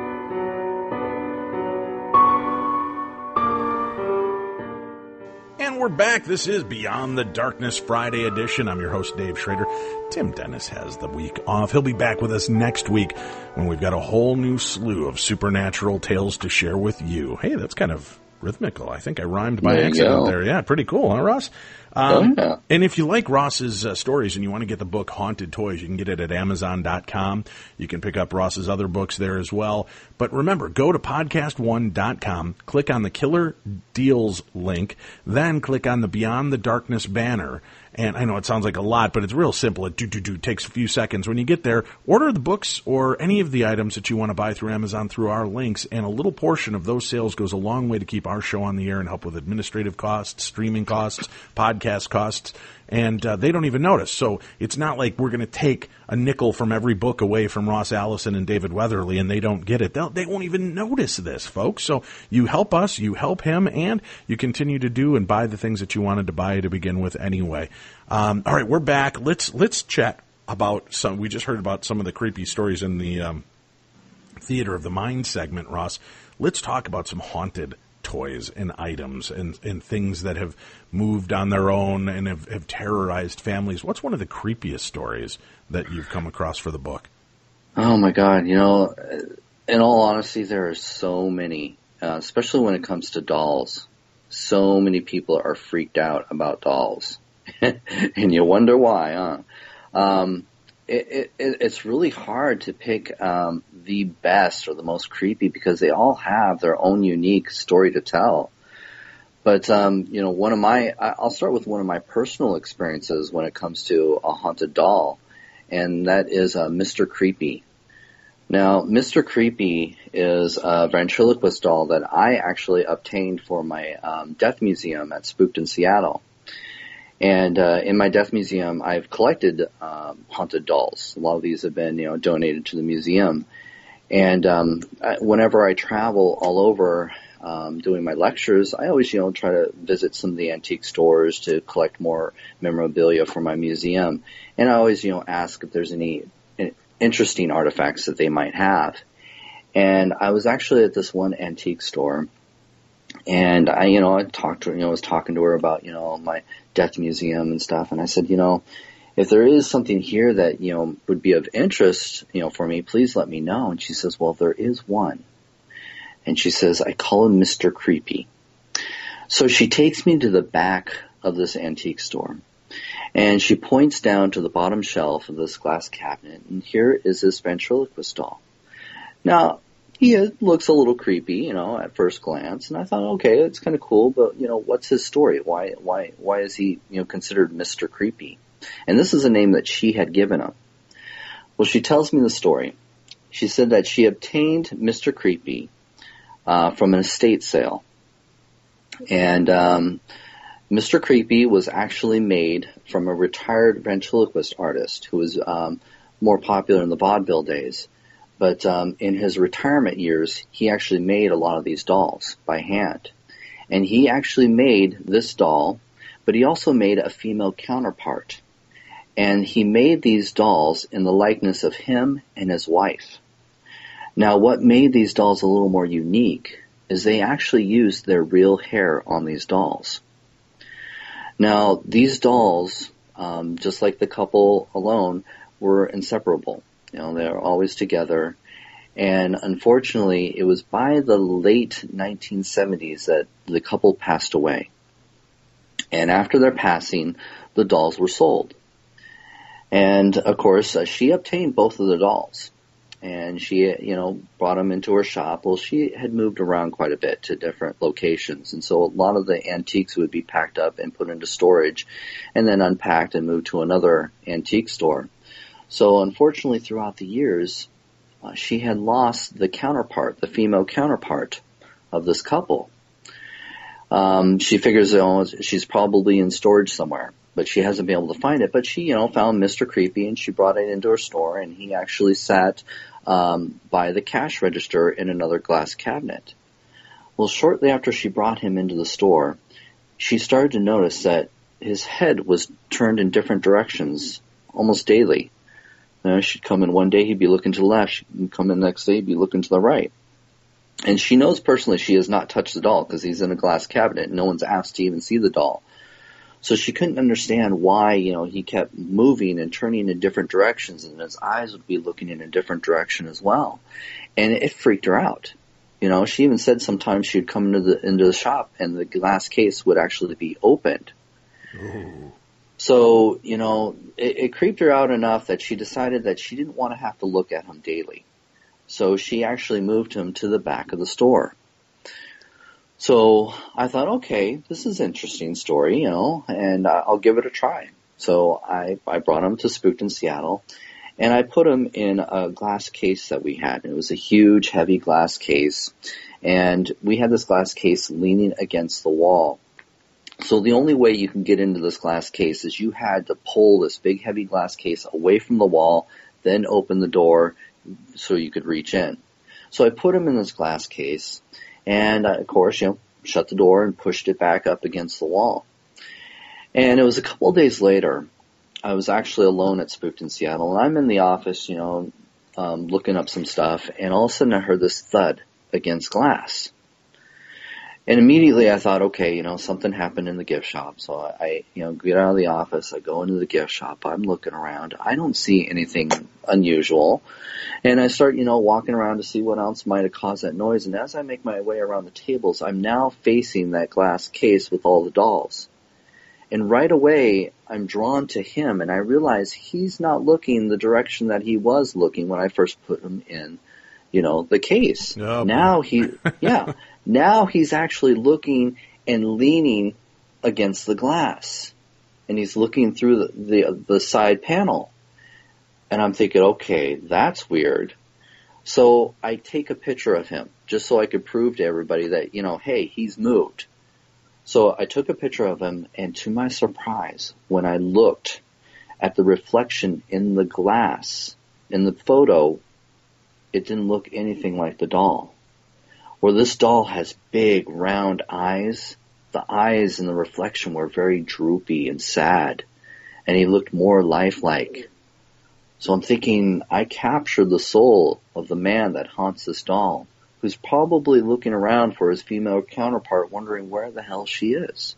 And we're back. This is Beyond the Darkness Friday edition. I'm your host, Dave Schrader. Tim Dennis has the week off. He'll be back with us next week when we've got a whole new slew of supernatural tales to share with you. Hey, that's kind of rhythmical. I think I rhymed by accident there. Yeah, pretty cool, huh, Ross? Yeah. And if you like Ross's stories and you want to get the book Haunted Toys, you can get it at Amazon.com. You can pick up Ross's other books there as well. But remember, go to podcast1.com, click on the Killer Deals link, then click on the Beyond the Darkness banner. And I know it sounds like a lot, but it's real simple. It takes a few seconds. When you get there, order the books or any of the items that you want to buy through Amazon through our links, and a little portion of those sales goes a long way to keep our show on the air and help with administrative costs, streaming costs, podcast costs, and they don't even notice. So it's not like we're going to take a nickel from every book away from Ross Allison and David Weatherly, and they don't get it. They won't even notice this, folks. So you help us, you help him, and you continue to do and buy the things that you wanted to buy to begin with anyway. All right, we're back. Let's chat about some. We just heard about some of the creepy stories in the Theater of the Mind segment, Ross. Let's talk about some haunted toys and items and things that have moved on their own and have terrorized families. What's one of the creepiest stories that you've come across for the book? Oh my God. You know, in all honesty, there are so many, especially when it comes to dolls. So many people are freaked out about dolls. And you wonder why, huh? It's really hard to pick the best or the most creepy because they all have their own unique story to tell. But, you know, I'll start with one of my personal experiences when it comes to a haunted doll, and that is Mr. Creepy. Now, Mr. Creepy is a ventriloquist doll that I actually obtained for my death museum at Spooked in Seattle. And in my death museum, I've collected haunted dolls. A lot of these have been, you know, donated to the museum. And whenever I travel all over doing my lectures, I always, you know, try to visit some of the antique stores to collect more memorabilia for my museum. And I always, you know, ask if there's any interesting artifacts that they might have. And I was actually at this one antique store. And I talked to her, I was talking to her about, my death museum and stuff. And I said, if there is something here that, would be of interest, for me, please let me know. And she says, well, there is one. And she says, I call him Mr. Creepy. So she takes me to the back of this antique store. And she points down to the bottom shelf of this glass cabinet. And here is this ventriloquist doll. Now, he looks a little creepy, at first glance. And I thought, okay, it's kind of cool, but, what's his story? Why is he, considered Mr. Creepy? And this is a name that she had given him. Well, she tells me the story. She said that she obtained Mr. Creepy from an estate sale. And Mr. Creepy was actually made from a retired ventriloquist artist who was more popular in the vaudeville days. But in his retirement years, he actually made a lot of these dolls by hand. And he actually made this doll, but he also made a female counterpart. And he made these dolls in the likeness of him and his wife. Now, what made these dolls a little more unique is they actually used their real hair on these dolls. Now, these dolls, just like the couple alone, were inseparable. They were always together. And unfortunately, it was by the late 1970s that the couple passed away. And after their passing, the dolls were sold. And, of course, she obtained both of the dolls. And she, brought them into her shop. Well, she had moved around quite a bit to different locations. And so a lot of the antiques would be packed up and put into storage and then unpacked and moved to another antique store. So unfortunately, throughout the years, she had lost the counterpart, the female counterpart of this couple. She figures, she's probably in storage somewhere, but she hasn't been able to find it. But she, found Mr. Creepy, and she brought it into her store, and he actually sat by the cash register in another glass cabinet. Well, shortly after she brought him into the store, she started to notice that his head was turned in different directions almost daily. She'd come in one day, he'd be looking to the left. She'd come in the next day, he'd be looking to the right. And she knows personally she has not touched the doll because he's in a glass cabinet. No one's asked to even see the doll. So she couldn't understand why, he kept moving and turning in different directions, and his eyes would be looking in a different direction as well. And it freaked her out. She even said sometimes she'd come into the shop and the glass case would actually be opened. Ooh. So, it creeped her out enough that she decided that she didn't want to have to look at him daily. So she actually moved him to the back of the store. So I thought, okay, this is an interesting story, and I'll give it a try. So I brought him to Spooked in Seattle, and I put him in a glass case that we had. It was a huge, heavy glass case, and we had this glass case leaning against the wall. So the only way you can get into this glass case is you had to pull this big, heavy glass case away from the wall, then open the door so you could reach in. So I put him in this glass case, and of course, shut the door and pushed it back up against the wall. And it was a couple of days later, I was actually alone at Spooked in Seattle, and I'm in the office, looking up some stuff, and all of a sudden I heard this thud against glass. And immediately I thought, okay, something happened in the gift shop. So I get out of the office, I go into the gift shop, I'm looking around, I don't see anything unusual. And I start, walking around to see what else might have caused that noise. And as I make my way around the tables, I'm now facing that glass case with all the dolls. And right away, I'm drawn to him, and I realize he's not looking the direction that he was looking when I first put him in, the case. Oh, now now he's actually looking and leaning against the glass, and he's looking through the side panel. And I'm thinking, okay, that's weird. So I take a picture of him just so I could prove to everybody that, hey, he's moved. So I took a picture of him, and to my surprise, when I looked at the reflection in the glass, in the photo, it didn't look anything like the doll. Where this doll has big, round eyes, the eyes in the reflection were very droopy and sad, and he looked more lifelike. So I'm thinking, I captured the soul of the man that haunts this doll, who's probably looking around for his female counterpart, wondering where the hell she is.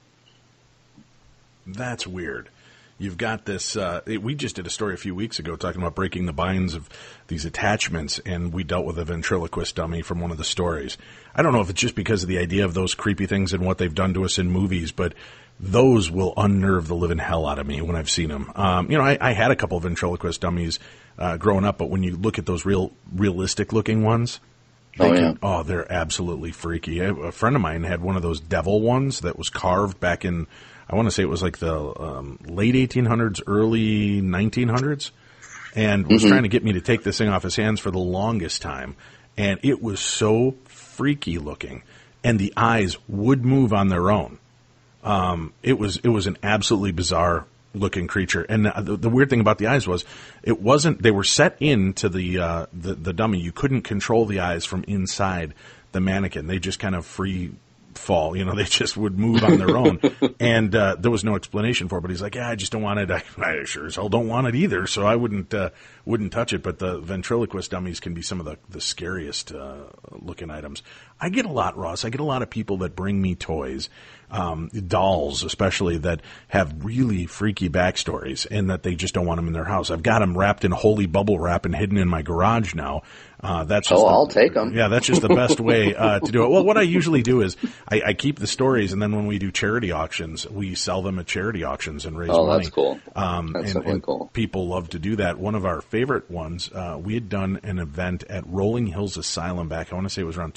That's weird. You've got this, we just did a story a few weeks ago talking about breaking the binds of these attachments, and we dealt with a ventriloquist dummy from one of the stories. I don't know if it's just because of the idea of those creepy things and what they've done to us in movies, but those will unnerve the living hell out of me when I've seen them. I had a couple of ventriloquist dummies growing up, but when you look at those realistic looking ones, they're absolutely freaky. A friend of mine had one of those devil ones that was carved back in, I want to say it was like the late 1800s, early 1900s, and was trying to get me to take this thing off his hands for the longest time. And it was so freaky looking, and the eyes would move on their own. It was an absolutely bizarre looking creature. And the weird thing about the eyes was they were set into the dummy. You couldn't control the eyes from inside the mannequin. They just kind of free fall, they just would move on their own. And there was no explanation for it, but he's like, yeah, I just don't want it. I sure as hell don't want it either, so I wouldn't touch it. But the ventriloquist dummies can be some of the scariest looking items. I get a lot, Ross. I get a lot of people that bring me toys, dolls especially, that have really freaky backstories and that they just don't want them in their house. I've got them wrapped in holy bubble wrap and hidden in my garage now. I'll take them. Yeah, that's just the best way to do it. Well, what I usually do is I keep the stories, and then when we do charity auctions, we sell them at charity auctions and raise money. Oh, that's cool. That's definitely cool. People love to do that. One of our favorite ones, we had done an event at Rolling Hills Asylum back, I want to say it was around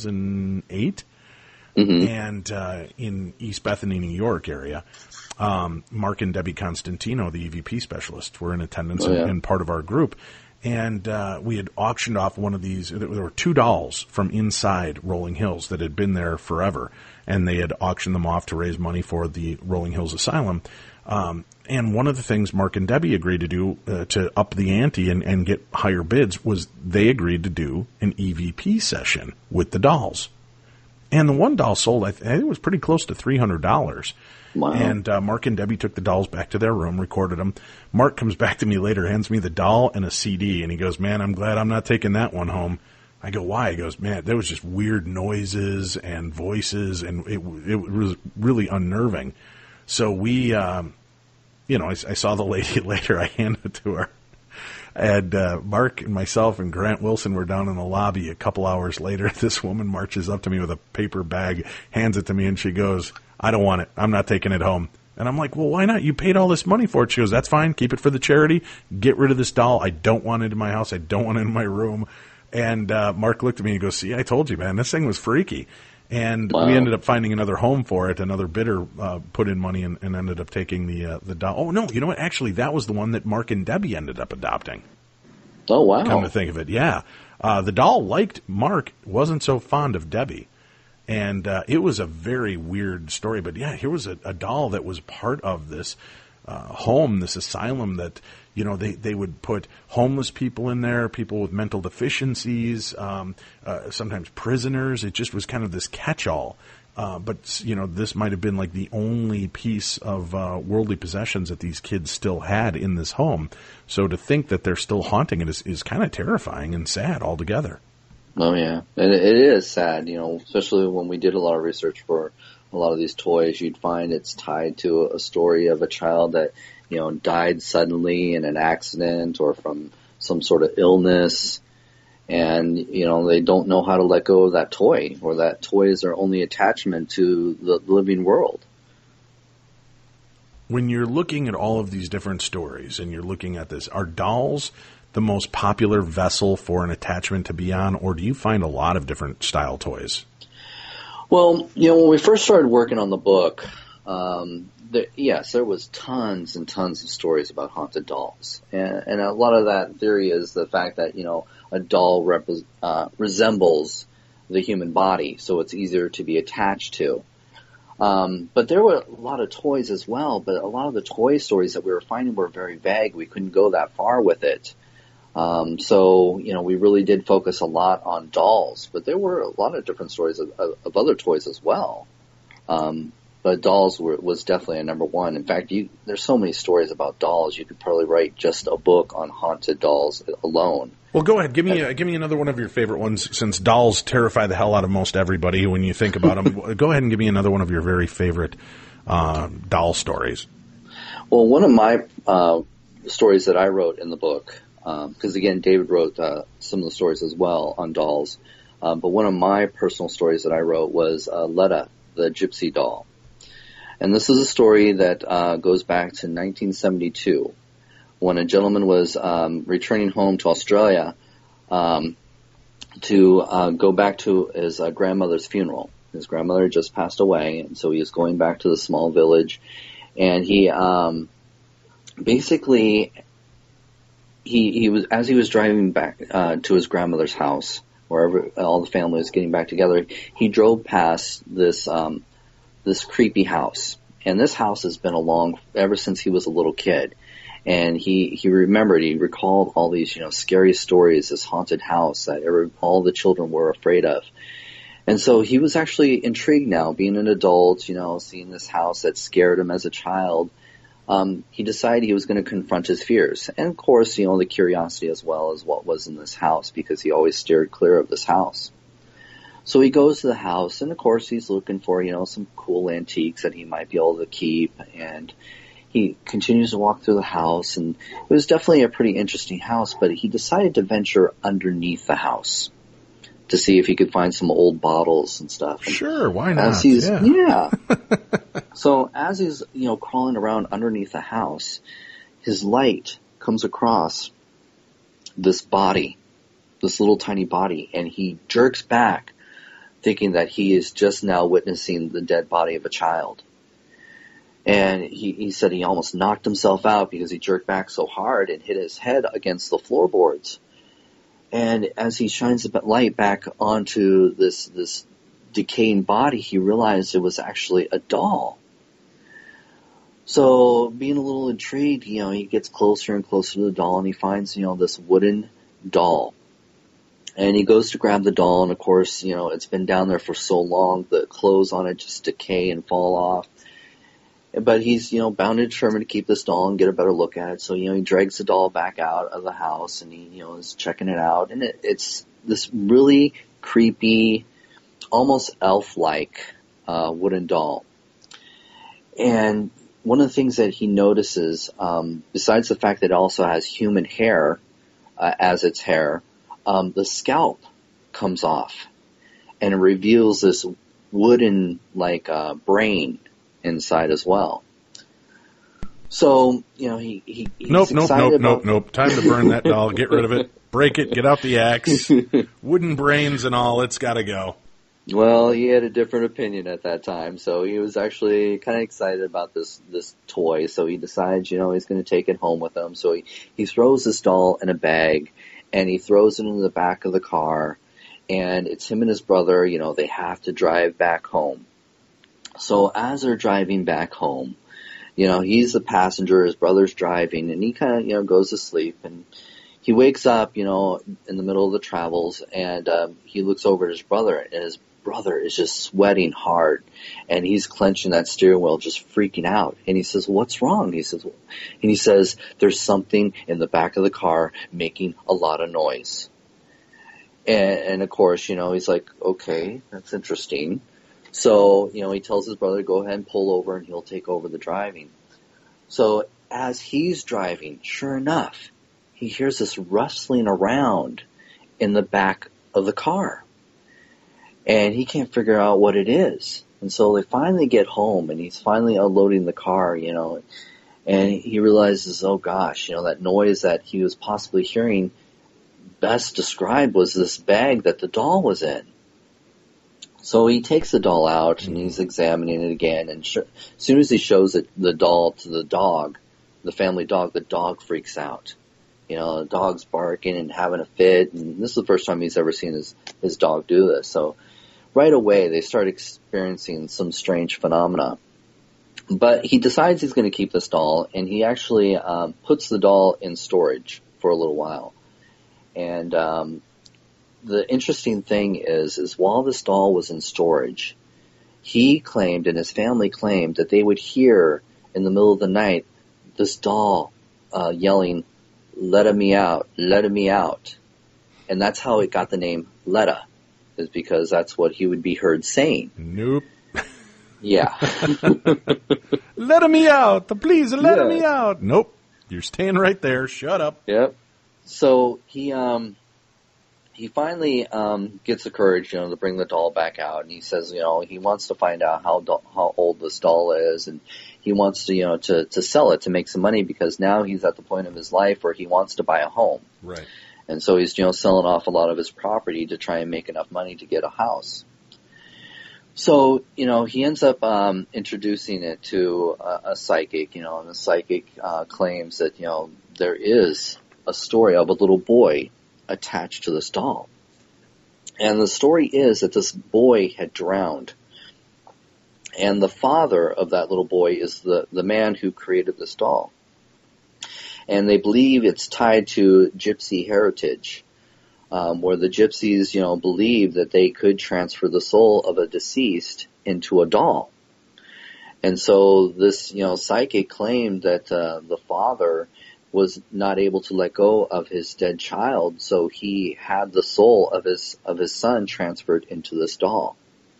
2008, and in East Bethany, New York area. Mark and Debbie Constantino, the EVP specialists, were in attendance and part of our group. And we had auctioned off one of these. There were two dolls from inside Rolling Hills that had been there forever, and they had auctioned them off to raise money for the Rolling Hills Asylum. And one of the things Mark and Debbie agreed to do to up the ante and get higher bids was they agreed to do an EVP session with the dolls. And the one doll sold, I think it was pretty close to $300. Wow. And Mark and Debbie took the dolls back to their room, recorded them. Mark comes back to me later, hands me the doll and a CD, and he goes, man, I'm glad I'm not taking that one home. I go, why? He goes, man, there was just weird noises and voices, and it was really unnerving. So we, I saw the lady later. I handed it to her. And Mark and myself and Grant Wilson were down in the lobby a couple hours later. This woman marches up to me with a paper bag, hands it to me, and she goes, "I don't want it. I'm not taking it home." And I'm like, "Well, why not? You paid all this money for it." She goes, "That's fine. Keep it for the charity. Get rid of this doll. I don't want it in my house. I don't want it in my room." And Mark looked at me and goes, "See, I told you, man. This thing was freaky." And Wow. we ended up finding another home for it. Another bidder put in money and ended up taking the doll. Oh, no, you know what? Actually, that was the one that Mark and Debbie ended up adopting. Oh, wow. Come to think of it, yeah. The doll liked Mark, wasn't so fond of Debbie. And it was a very weird story. But, yeah, here was a doll that was part of this home, this asylum that, they would put homeless people in there, people with mental deficiencies, sometimes prisoners. It just was kind of this catch-all. But this might have been like the only piece of worldly possessions that these kids still had in this home. So to think that they're still haunting it is kind of terrifying and sad altogether. Oh, yeah. And it is sad, especially when we did a lot of research for a lot of these toys. You'd find it's tied to a story of a child that, died suddenly in an accident or from some sort of illness. And, they don't know how to let go of that toy, or that toy is their only attachment to the living world. When you're looking at all of these different stories and you're looking at this, are dolls the most popular vessel for an attachment to be on, or do you find a lot of different style toys? Well, when we first started working on the book, there was tons and tons of stories about haunted dolls. And a lot of that theory is the fact that, a doll resembles the human body, so it's easier to be attached to. But there were a lot of toys as well, but a lot of the toy stories that we were finding were very vague. We couldn't go that far with it. So we really did focus a lot on dolls, but there were a lot of different stories of other toys as well. But dolls was definitely a number one. In fact, there's so many stories about dolls. You could probably write just a book on haunted dolls alone. Well, go ahead. Give me another one of your favorite ones, since dolls terrify the hell out of most everybody when you think about them. Go ahead and give me another one of your very favorite doll stories. Well, one of my stories that I wrote in the book, because again, David wrote some of the stories as well on dolls, but one of my personal stories that I wrote was Letta, the gypsy doll. And this is a story that goes back to 1972, when a gentleman was returning home to Australia to go back to his grandmother's funeral. His grandmother had just passed away, and so he was going back to the small village. And he basically, he was driving back to his grandmother's house, wherever all the family was getting back together, he drove past this creepy house. And this house has been along ever since he was a little kid. And he recalled all these, scary stories, this haunted house that all the children were afraid of. And so he was actually intrigued now, being an adult, seeing this house that scared him as a child. He decided he was going to confront his fears. And of course, the curiosity as well as what was in this house, because he always steered clear of this house. So he goes to the house, and of course he's looking for, some cool antiques that he might be able to keep. And he continues to walk through the house, and it was definitely a pretty interesting house, but he decided to venture underneath the house to see if he could find some old bottles and stuff. And sure, why not? Yeah. So as he's, crawling around underneath the house, his light comes across this body, this little tiny body, and he jerks back, thinking that he is just now witnessing the dead body of a child. And he said he almost knocked himself out because he jerked back so hard and hit his head against the floorboards. And as he shines the light back onto this decaying body, he realized it was actually a doll. So being a little intrigued, he gets closer and closer to the doll, and he finds, this wooden doll. And he goes to grab the doll, and of course, it's been down there for so long, the clothes on it just decay and fall off. But he's, bound and determined to keep this doll and get a better look at it. So, he drags the doll back out of the house, and he, is checking it out. And it's this really creepy, almost elf-like wooden doll. And one of the things that he notices, besides the fact that it also has human hair as its hair, the scalp comes off and it reveals this wooden brain inside as well. So, he's excited Nope. Time to burn that doll. Get rid of it. Break it. Get out the axe. Wooden brains and all. It's got to go. Well, he had a different opinion at that time, so he was actually kind of excited about this toy. So he decides, he's going to take it home with him. So he throws this doll in a bag, and he throws it in the back of the car. And it's him and his brother. They have to drive back home. So as they're driving back home, he's the passenger, his brother's driving, and he kind of, goes to sleep. And he wakes up, in the middle of the travels, and he looks over at his brother, and his brother is just sweating hard, and he's clenching that steering wheel, just freaking out. And he says, "What's wrong?" He says, "There's something in the back of the car making a lot of noise." And of course, he's like, "Okay, that's interesting." So, he tells his brother to go ahead and pull over, and he'll take over the driving. So as he's driving, sure enough, he hears this rustling around in the back of the car. And he can't figure out what it is. And so they finally get home, and he's finally unloading the car, and he realizes, oh gosh, that noise that he was possibly hearing, best described was this bag that the doll was in. So he takes the doll out, and he's examining it again, and as soon as he shows the doll to the dog, the family dog, the dog freaks out. The dog's barking and having a fit, and this is the first time he's ever seen his dog do this. So right away, they start experiencing some strange phenomena. But he decides he's going to keep this doll, and he actually puts the doll in storage for a little while. And the interesting thing is while this doll was in storage, he claimed, and his family claimed, that they would hear in the middle of the night this doll yelling, "Let me out, let me out." And that's how it got the name Letta, is because that's what he would be heard saying. Nope. Yeah. Let me out, please, let me out. Nope. You're staying right there. Shut up. Yep. So he finally gets the courage, to bring the doll back out, and he says, he wants to find out how old this doll is, and he wants to, to sell it to make some money, because now he's at the point of his life where he wants to buy a home. Right. And so he's, selling off a lot of his property to try and make enough money to get a house. So, he ends up introducing it to a psychic, and the psychic claims that, there is a story of a little boy attached to this doll. And the story is that this boy had drowned. And the father of that little boy is the man who created this doll. And they believe it's tied to gypsy heritage, where the gypsies, believe that they could transfer the soul of a deceased into a doll. And so this, psychic claimed that the father was not able to let go of his dead child, so he had the soul of his son transferred into this doll.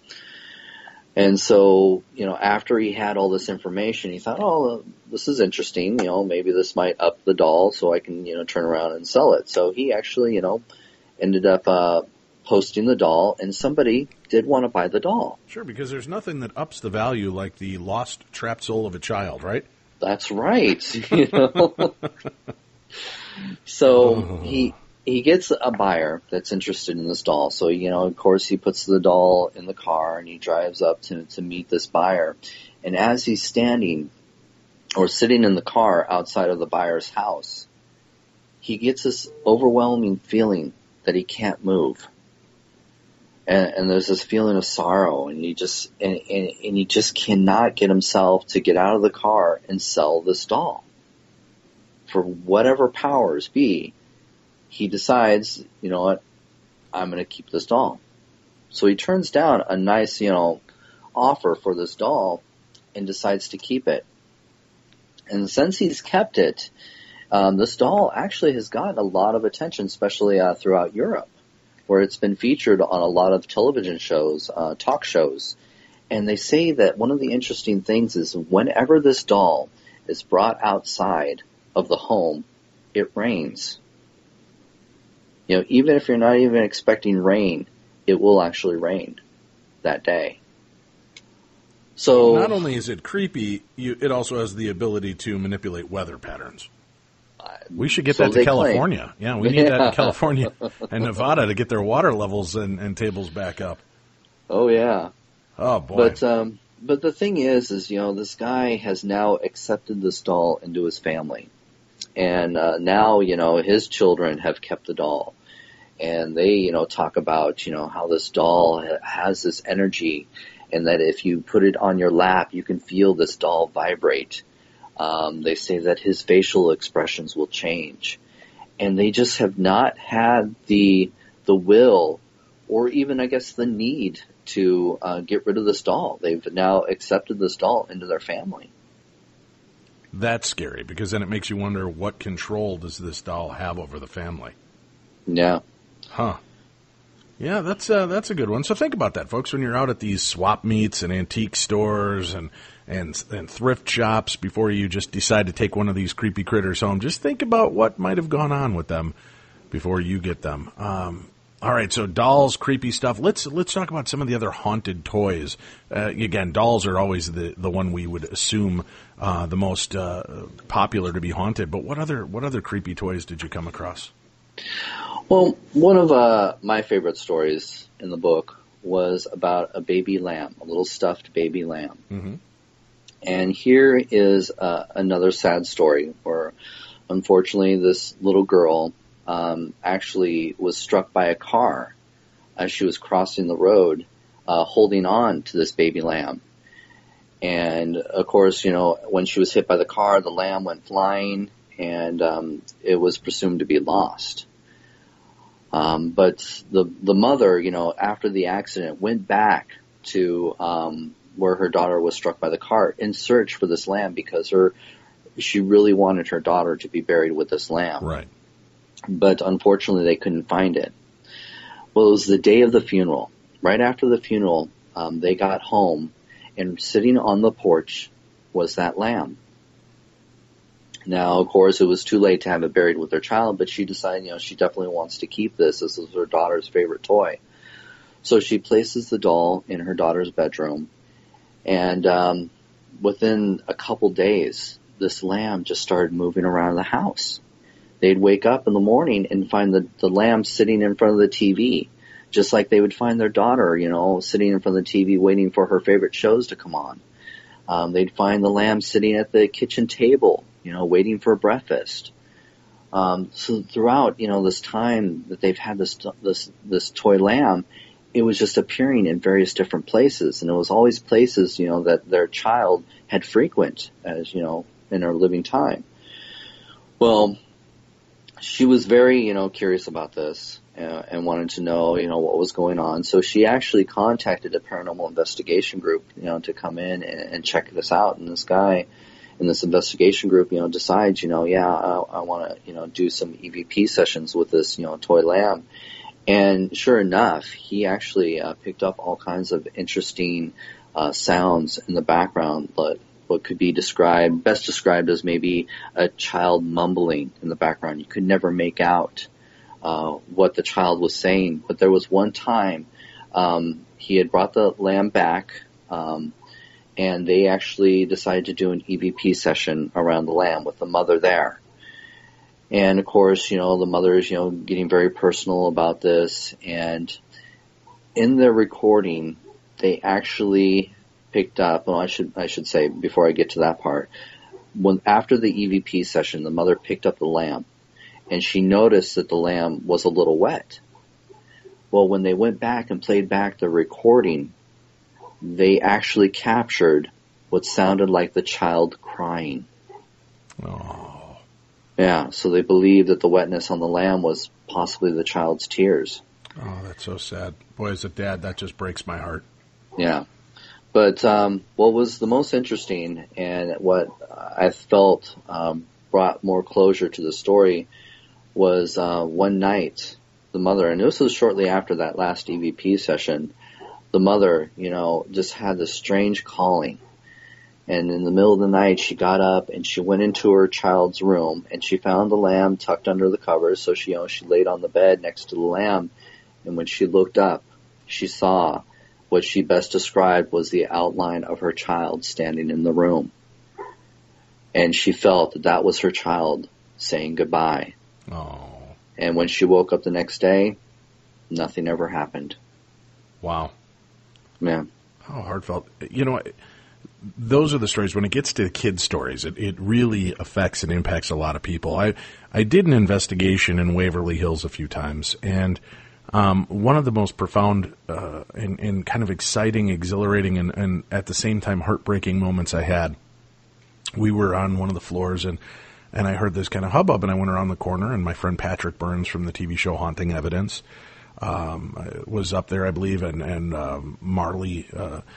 And so, after he had all this information, he thought, oh, this is interesting, maybe this might up the doll so I can, turn around and sell it. So he actually, ended up posting the doll, and somebody did want to buy the doll. Sure, because there's nothing that ups the value like the lost, trapped soul of a child, right? That's right. So he gets a buyer that's interested in this doll. So, of course, he puts the doll in the car and he drives up to meet this buyer. And as he's standing or sitting in the car outside of the buyer's house, he gets this overwhelming feeling that he can't move. And there's this feeling of sorrow, and he just cannot get himself to get out of the car and sell this doll. For whatever powers be, he decides, you know what, I'm going to keep this doll. So he turns down a nice, offer for this doll and decides to keep it. And since he's kept it, this doll actually has gotten a lot of attention, especially throughout Europe, where it's been featured on a lot of television shows, talk shows. And they say that one of the interesting things is whenever this doll is brought outside of the home, it rains. Even if you're not even expecting rain, it will actually rain that day. So not only is it creepy, it also has the ability to manipulate weather patterns. We should get that to California. Yeah, we need that in California and Nevada to get their water levels and tables back up. Oh, yeah. Oh, boy. But the thing is, this guy has now accepted this doll into his family. And now, his children have kept the doll. And they, talk about, how this doll has this energy, and that if you put it on your lap, you can feel this doll vibrate. They say that his facial expressions will change. And they just have not had the will, or even, I guess, the need to get rid of this doll. They've now accepted this doll into their family. That's scary, because then it makes you wonder, what control does this doll have over the family? Yeah. Huh. Yeah, that's a good one. So think about that, folks, when you're out at these swap meets and antique stores and thrift shops, before you just decide to take one of these creepy critters home. Just think about what might have gone on with them before you get them. All right, so dolls, creepy stuff. Let's talk about some of the other haunted toys. Again, dolls are always the one we would assume the most popular to be haunted. But what other creepy toys did you come across? Well, one of my favorite stories in the book was about a baby lamb, a little stuffed baby lamb. Mm-hmm. And here is another sad story where, unfortunately, this little girl actually was struck by a car as she was crossing the road, holding on to this baby lamb. And, of course, when she was hit by the car, the lamb went flying, and it was presumed to be lost. But the mother, after the accident, went back to where her daughter was struck by the car in search for this lamb, because she really wanted her daughter to be buried with this lamb. Right. But unfortunately, they couldn't find it. Well, it was the day of the funeral. Right after the funeral, they got home, and sitting on the porch was that lamb. Now, of course, it was too late to have it buried with their child, but she decided, she definitely wants to keep this. This is her daughter's favorite toy. So she places the doll in her daughter's bedroom, and within a couple days, this lamb just started moving around the house. They'd wake up in the morning and find the lamb sitting in front of the TV, just like they would find their daughter, sitting in front of the TV waiting for her favorite shows to come on. They'd find the lamb sitting at the kitchen table, waiting for breakfast. So throughout, this time that they've had this toy lamb, it was just appearing in various different places, and it was always places, that their child had frequent as, in her living time. Well, she was very, curious about this and wanted to know, what was going on. So she actually contacted a paranormal investigation group, to come in and check this out. And this guy in this investigation group, decides, I want to, do some EVP sessions with this, toy lamb. And sure enough, he actually picked up all kinds of interesting sounds in the background, but what could be best described as maybe a child mumbling in the background. You could never make out what the child was saying. But there was one time he had brought the lamb back, and they actually decided to do an EVP session around the lamb with the mother there. And, of course, the mother is, getting very personal about this. And in their recording, they actually picked up, I should say before I get to that part, after the EVP session, the mother picked up the lamb, and she noticed that the lamb was a little wet. Well, when they went back and played back the recording, they actually captured what sounded like the child crying. Oh. Yeah, so they believed that the wetness on the lamb was possibly the child's tears. Oh, that's so sad. Boy, as a dad, that just breaks my heart. Yeah. But what was the most interesting and what I felt brought more closure to the story was one night the mother, and this was shortly after that last EVP session, the mother, just had this strange calling. And in the middle of the night, she got up and she went into her child's room and she found the lamb tucked under the covers. So she laid on the bed next to the lamb. And when she looked up, she saw what she best described was the outline of her child standing in the room. And she felt that was her child saying goodbye. Oh. And when she woke up the next day, nothing ever happened. Wow. Yeah. How heartfelt. Those are the stories. When it gets to kid stories, it really affects and impacts a lot of people. I did an investigation in Waverly Hills a few times, and one of the most profound and kind of exciting, exhilarating, and at the same time heartbreaking moments I had, we were on one of the floors, and I heard this kind of hubbub, and I went around the corner, and my friend Patrick Burns from the TV show Haunting Evidence was up there, I believe, and Marley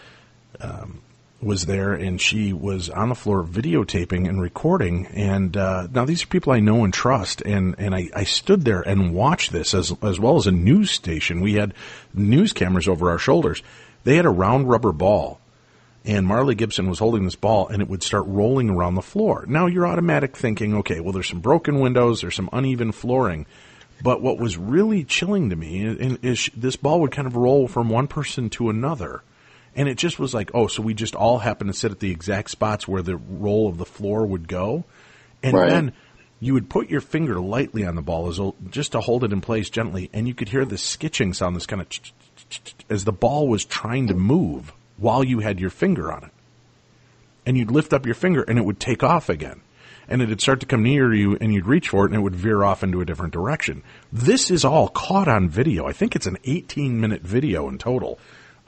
was there, and she was on the floor videotaping and recording. And now these are people I know and trust, and I stood there and watched this as well as a news station. We had news cameras over our shoulders. They had a round rubber ball, and Marley Gibson was holding this ball, and it would start rolling around the floor. Now you're automatic thinking, okay, well, there's some broken windows, there's some uneven flooring. But what was really chilling to me is this ball would kind of roll from one person to another. And it just was like, so we just all happened to sit at the exact spots where the roll of the floor would go. And then you would put your finger lightly on the ball just to hold it in place gently, and you could hear this skitching sound, this kind of as the ball was trying to move while you had your finger on it. And you'd lift up your finger, and it would take off again. And it would start to come near you, and you'd reach for it, and it would veer off into a different direction. This is all caught on video. I think it's an 18-minute video in total.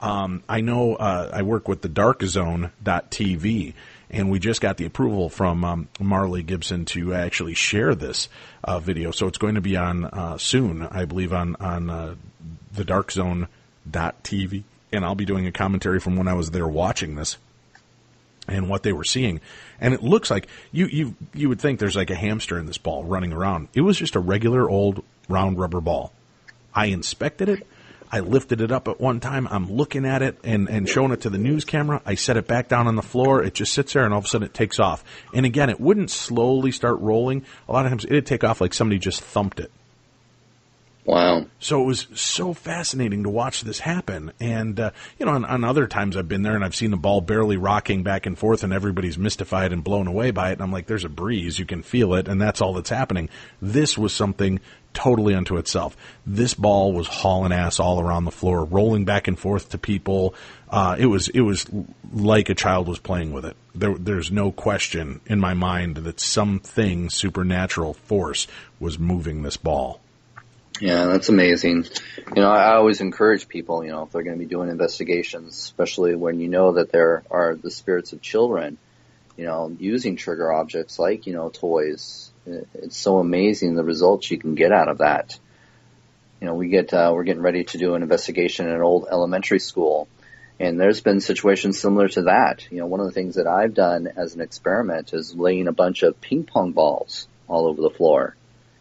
I know I work with the darkzone.tv, and we just got the approval from Marley Gibson to actually share this video. So it's going to be on soon, I believe, on the darkzone.tv, and I'll be doing a commentary from when I was there watching this and what they were seeing. And it looks like you would think there's like a hamster in this ball running around. It was just a regular old round rubber ball. I inspected it. I lifted it up at one time. I'm looking at it and showing it to the news camera. I set it back down on the floor. It just sits there, and all of a sudden it takes off. And again, it wouldn't slowly start rolling. A lot of times it'd take off like somebody just thumped it. Wow. So it was so fascinating to watch this happen. And, on other times I've been there and I've seen the ball barely rocking back and forth and everybody's mystified and blown away by it. And I'm like, there's a breeze. You can feel it. And that's all that's happening. This was something totally unto itself. This ball was hauling ass all around the floor, rolling back and forth to people. It was like a child was playing with it. There's no question in my mind that something supernatural force was moving this ball. Yeah, that's amazing. I always encourage people, if they're going to be doing investigations, especially when you know that there are the spirits of children, using trigger objects like, toys. It's so amazing the results you can get out of that. We're getting ready to do an investigation in an old elementary school, and there's been situations similar to that. One of the things that I've done as an experiment is laying a bunch of ping pong balls all over the floor.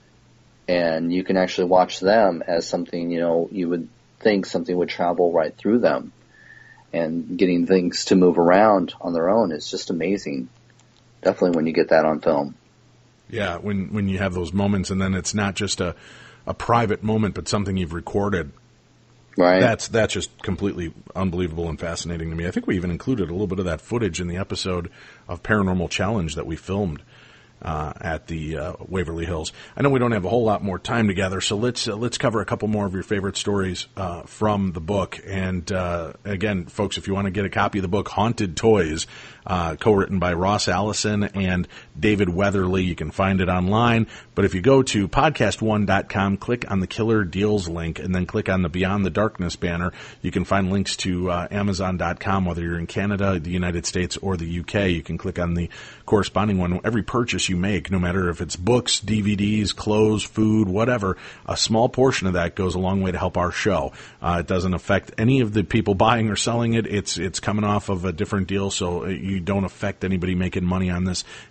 And you can actually watch them as something, you would think something would travel right through them. And getting things to move around on their own is just amazing. Definitely when you get that on film. Yeah, when you have those moments, and then it's not just a private moment, but something you've recorded. Right. That's just completely unbelievable and fascinating to me. I think we even included a little bit of that footage in the episode of Paranormal Challenge that we filmed at the Waverly Hills. I know we don't have a whole lot more time together, so let's cover a couple more of your favorite stories from the book. And again, folks, if you want to get a copy of the book, Haunted Toys, co-written by Ross Allison and David Weatherly, you can find it online. But if you go to podcast1.com, click on the Killer Deals link, and then click on the Beyond the Darkness banner, you can find links to Amazon.com, whether you're in Canada, the United States, or the UK. You can click on the corresponding one. Every purchase you make, no matter if it's books, DVDs, clothes, food, whatever, a small portion of that goes a long way to help our show. It doesn't affect any of the people buying or selling it. It's coming off of a different deal, so you don't affect anybody making money on this.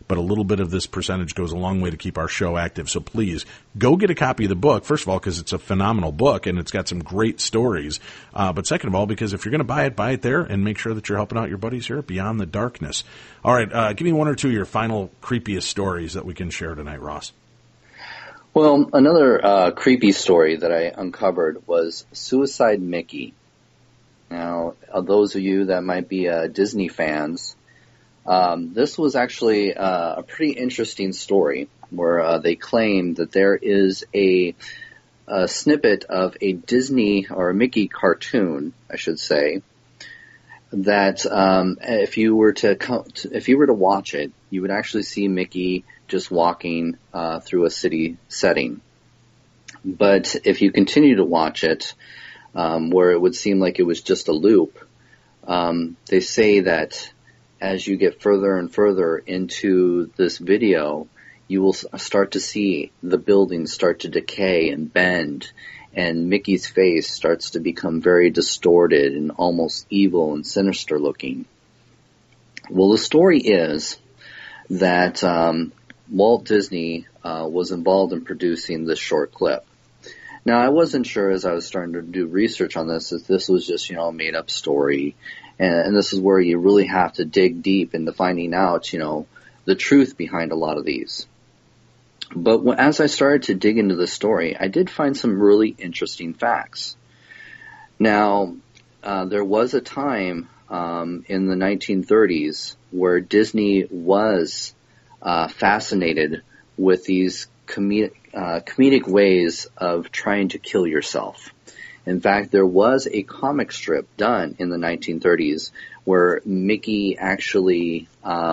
but a little bit of this percentage goes a long way to keep our show active. So please go get a copy of the book, first of all, because it's a phenomenal book and it's got some great stories. But second of all, because if you're going to buy it there and make sure that you're helping out your buddies here at Beyond the Darkness. All right, give me one or two of your final creepiest stories that we can share tonight, Ross. Well, another creepy story that I uncovered was Suicide Mickey. Now, those of you that might be Disney fans, this was actually a pretty interesting story where they claim that there is a snippet of a Disney or a Mickey cartoon, I should say, that if you were to watch it, you would actually see Mickey just walking through a city setting. But if you continue to watch it, where it would seem like it was just a loop, they say that as you get further and further into this video, you will start to see the buildings start to decay and bend, and Mickey's face starts to become very distorted and almost evil and sinister looking. Well, the story is that Walt Disney was involved in producing this short clip. Now, I wasn't sure as I was starting to do research on this if this was just, a made-up story, and this is where you really have to dig deep into finding out, the truth behind a lot of these. But as I started to dig into the story, I did find some really interesting facts. Now, there was a time in the 1930s where Disney was fascinated with these comedic ways of trying to kill yourself. In fact, there was a comic strip done in the 1930s where Mickey actually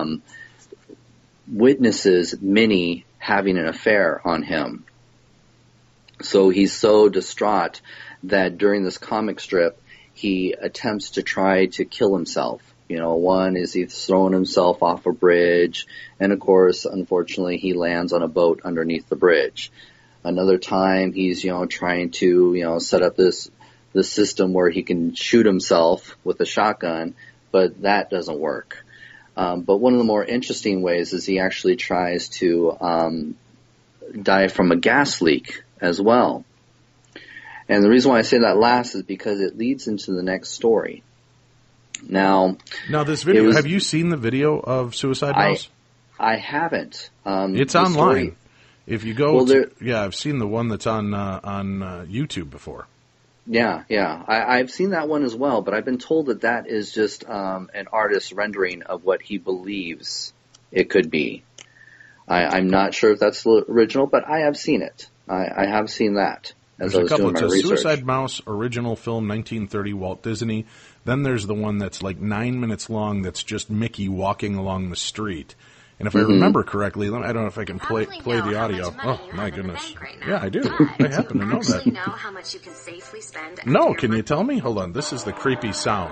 witnesses Minnie having an affair on him. So he's so distraught that during this comic strip, he attempts to try to kill himself. One is he's throwing himself off a bridge, and of course, unfortunately, he lands on a boat underneath the bridge. Another time, he's, trying to, set up this system where he can shoot himself with a shotgun, but that doesn't work. But one of the more interesting ways is he actually tries to die from a gas leak as well. And the reason why I say that last is because it leads into the next story. Now this video, have you seen the video of Suicide Mouse? I haven't. It's online. Story, if you go, I've seen the one that's on YouTube before. Yeah. I've seen that one as well, but I've been told that is just an artist's rendering of what he believes it could be. I'm not sure if that's the original, but I have seen it. I have seen that. There's a couple. It says Suicide Mouse, original film, 1930, Walt Disney. Then there's the one that's like 9 minutes long that's just Mickey walking along the street. And if I remember correctly, I don't know if I can play the audio. Oh, my goodness. Yeah, I do. I happen to know that. Know how much you can safely spend. No, can you tell me? Hold on. This is the creepy sound.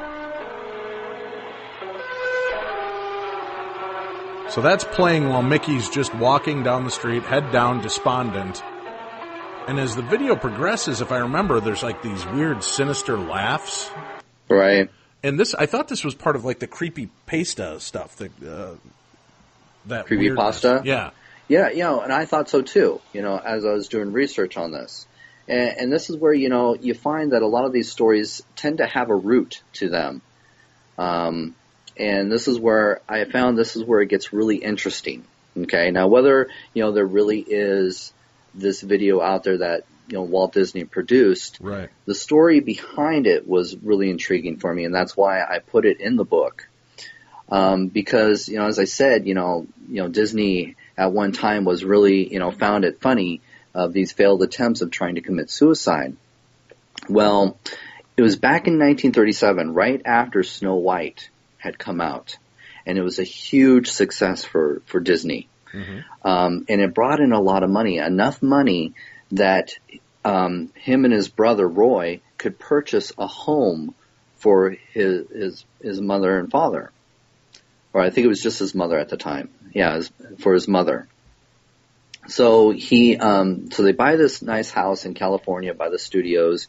So that's playing while Mickey's just walking down the street, head down, despondent. And as the video progresses, if I remember, there's like these weird, sinister laughs. Right. And I thought this was part of like the creepypasta stuff. That creepypasta? Yeah. Yeah, and I thought so too, as I was doing research on this. And this is where, you find that a lot of these stories tend to have a root to them. And this is where I found it gets really interesting. Okay. Now, whether, there really is this video out there that, Walt Disney produced, right. The story behind it was really intriguing for me, and that's why I put it in the book. Because, as I said, Disney at one time was really, found it funny of these failed attempts of trying to commit suicide. Well, it was back in 1937, right after Snow White had come out, and it was a huge success for Disney. Mm-hmm. And it brought in a lot of money, enough money that him and his brother Roy could purchase a home for his mother and father. Or I think it was just his mother at the time. Yeah, for his mother. So they buy this nice house in California by the studios.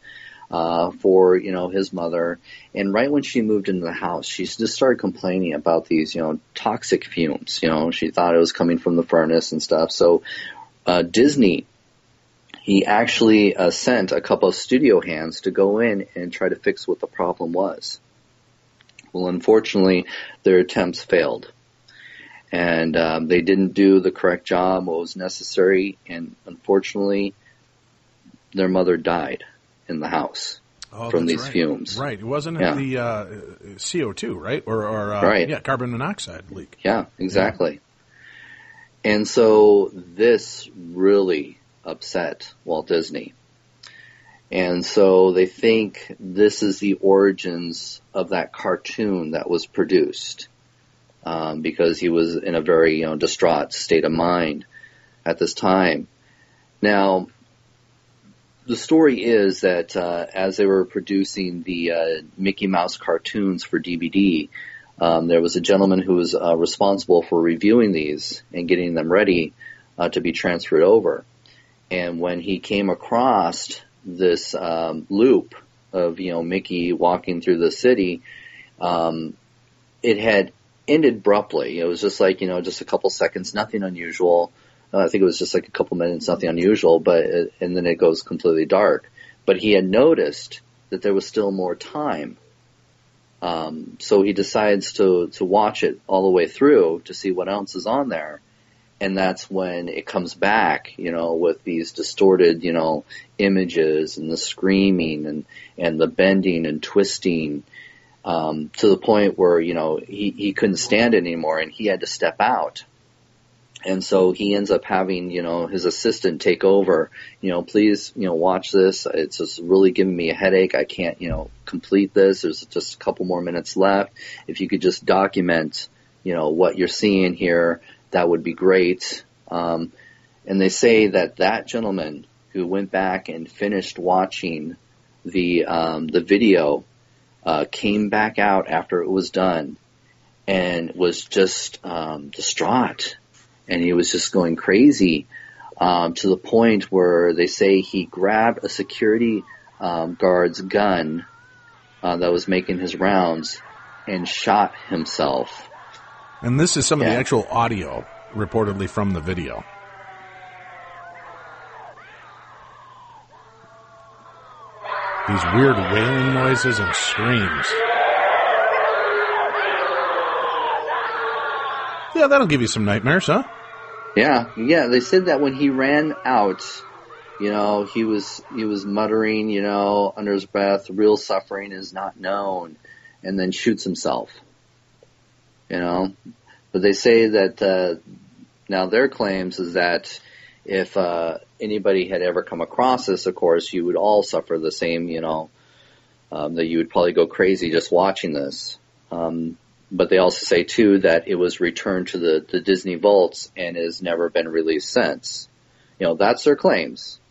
for, his mother. And right when she moved into the house, she just started complaining about these, toxic fumes. She thought it was coming from the furnace and stuff. So Disney, he actually sent a couple of studio hands to go in and try to fix what the problem was. Well, unfortunately, their attempts failed. And they didn't do the correct job, what was necessary, and unfortunately, their mother died in the house from these fumes. Right. It wasn't the CO2, right? Or right. Yeah, carbon monoxide leak. Yeah, exactly. Yeah. And so this really upset Walt Disney. And so they think this is the origins of that cartoon that was produced, because he was in a very, distraught state of mind at this time. Now, the story is that as they were producing the Mickey Mouse cartoons for DVD, there was a gentleman who was responsible for reviewing these and getting them ready to be transferred over. And when he came across this loop of, Mickey walking through the city, it had ended abruptly. It was just like, just a couple seconds, nothing unusual. I think it was just like a couple minutes, nothing unusual, and then it goes completely dark. But he had noticed that there was still more time. So he decides to watch it all the way through to see what else is on there. And that's when it comes back, with these distorted, images and the screaming and the bending and twisting, to the point where, he couldn't stand it anymore and he had to step out. And so he ends up having, his assistant take over, please, watch this. It's just really giving me a headache. I can't, complete this. There's just a couple more minutes left. If you could just document, what you're seeing here, that would be great. And they say that gentleman who went back and finished watching the video, came back out after it was done and was just, distraught. And he was just going crazy, to the point where they say he grabbed a security guard's gun that was making his rounds and shot himself. And this is some of the actual audio reportedly from the video. These weird wailing noises and screams. Yeah, that'll give you some nightmares, huh? Yeah. They said that when he ran out, he was muttering, under his breath, real suffering is not known, and then shoots himself. But they say that now their claims is that if anybody had ever come across this, of course, you would all suffer the same, that you would probably go crazy just watching this. But they also say, too, that it was returned to the Disney vaults and has never been released since. That's their claims,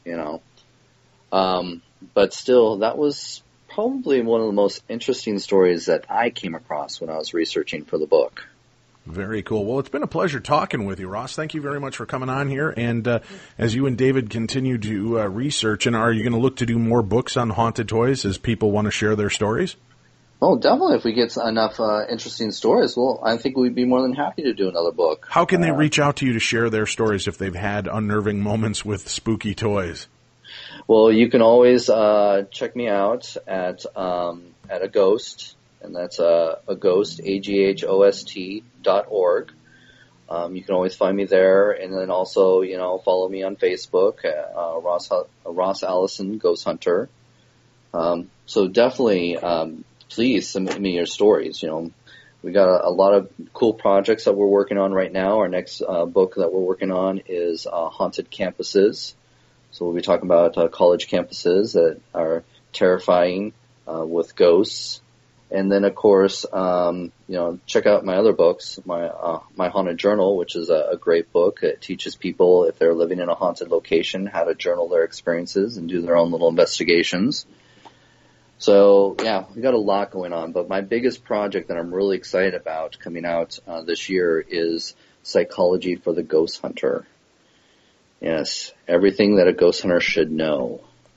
But still, that was probably one of the most interesting stories that I came across when I was researching for the book. Very cool. Well, it's been a pleasure talking with you, Ross. Thank you very much for coming on here. And as you and David continue to research, and are you going to look to do more books on haunted toys as people want to share their stories? Oh, definitely. If we get enough interesting stories, well, I think we'd be more than happy to do another book. How can they reach out to you to share their stories if they've had unnerving moments with spooky toys? Well, you can always check me out at a Ghost, and that's a Ghost, AGHOST.org. You can always find me there, and then also, follow me on Facebook, Ross Allison Ghost Hunter. So definitely, please submit me your stories. We got a lot of cool projects that we're working on right now. Our next book that we're working on is Haunted Campuses. So we'll be talking about college campuses that are terrifying with ghosts. And then, of course, check out my other books, my Haunted Journal, which is a great book. It teaches people, if they're living in a haunted location, how to journal their experiences and do their own little investigations. So, yeah, we got a lot going on. But my biggest project that I'm really excited about coming out this year is Psychology for the Ghost Hunter. Yes, everything that a ghost hunter should know.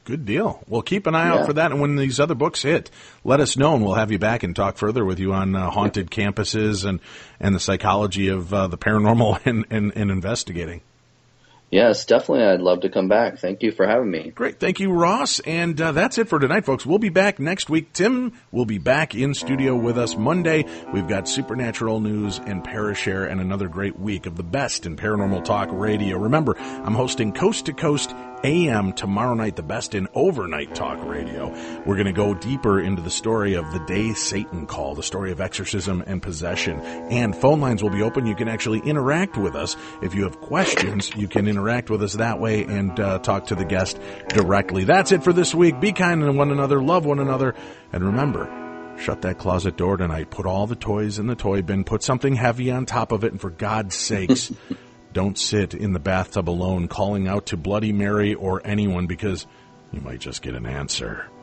Good deal. Well, keep an eye out for that. And when these other books hit, let us know, and we'll have you back and talk further with you on haunted campuses and the psychology of the paranormal and investigating. Yes, definitely. I'd love to come back. Thank you for having me. Great. Thank you, Ross. And that's it for tonight, folks. We'll be back next week. Tim will be back in studio with us Monday. We've got supernatural news and Parashare and another great week of the best in paranormal talk radio. Remember, I'm hosting Coast to Coast AM tomorrow night, the best in overnight talk radio. We're going to go deeper into the story of the day Satan called, the story of exorcism and possession. And phone lines will be open. You can actually interact with us. If you have questions, you can interact with us that way and talk to the guest directly. That's it for this week. Be kind to one another, love one another, and remember, shut that closet door tonight. Put all the toys in the toy bin. Put something heavy on top of it, and for God's sakes, don't sit in the bathtub alone calling out to Bloody Mary or anyone, because you might just get an answer.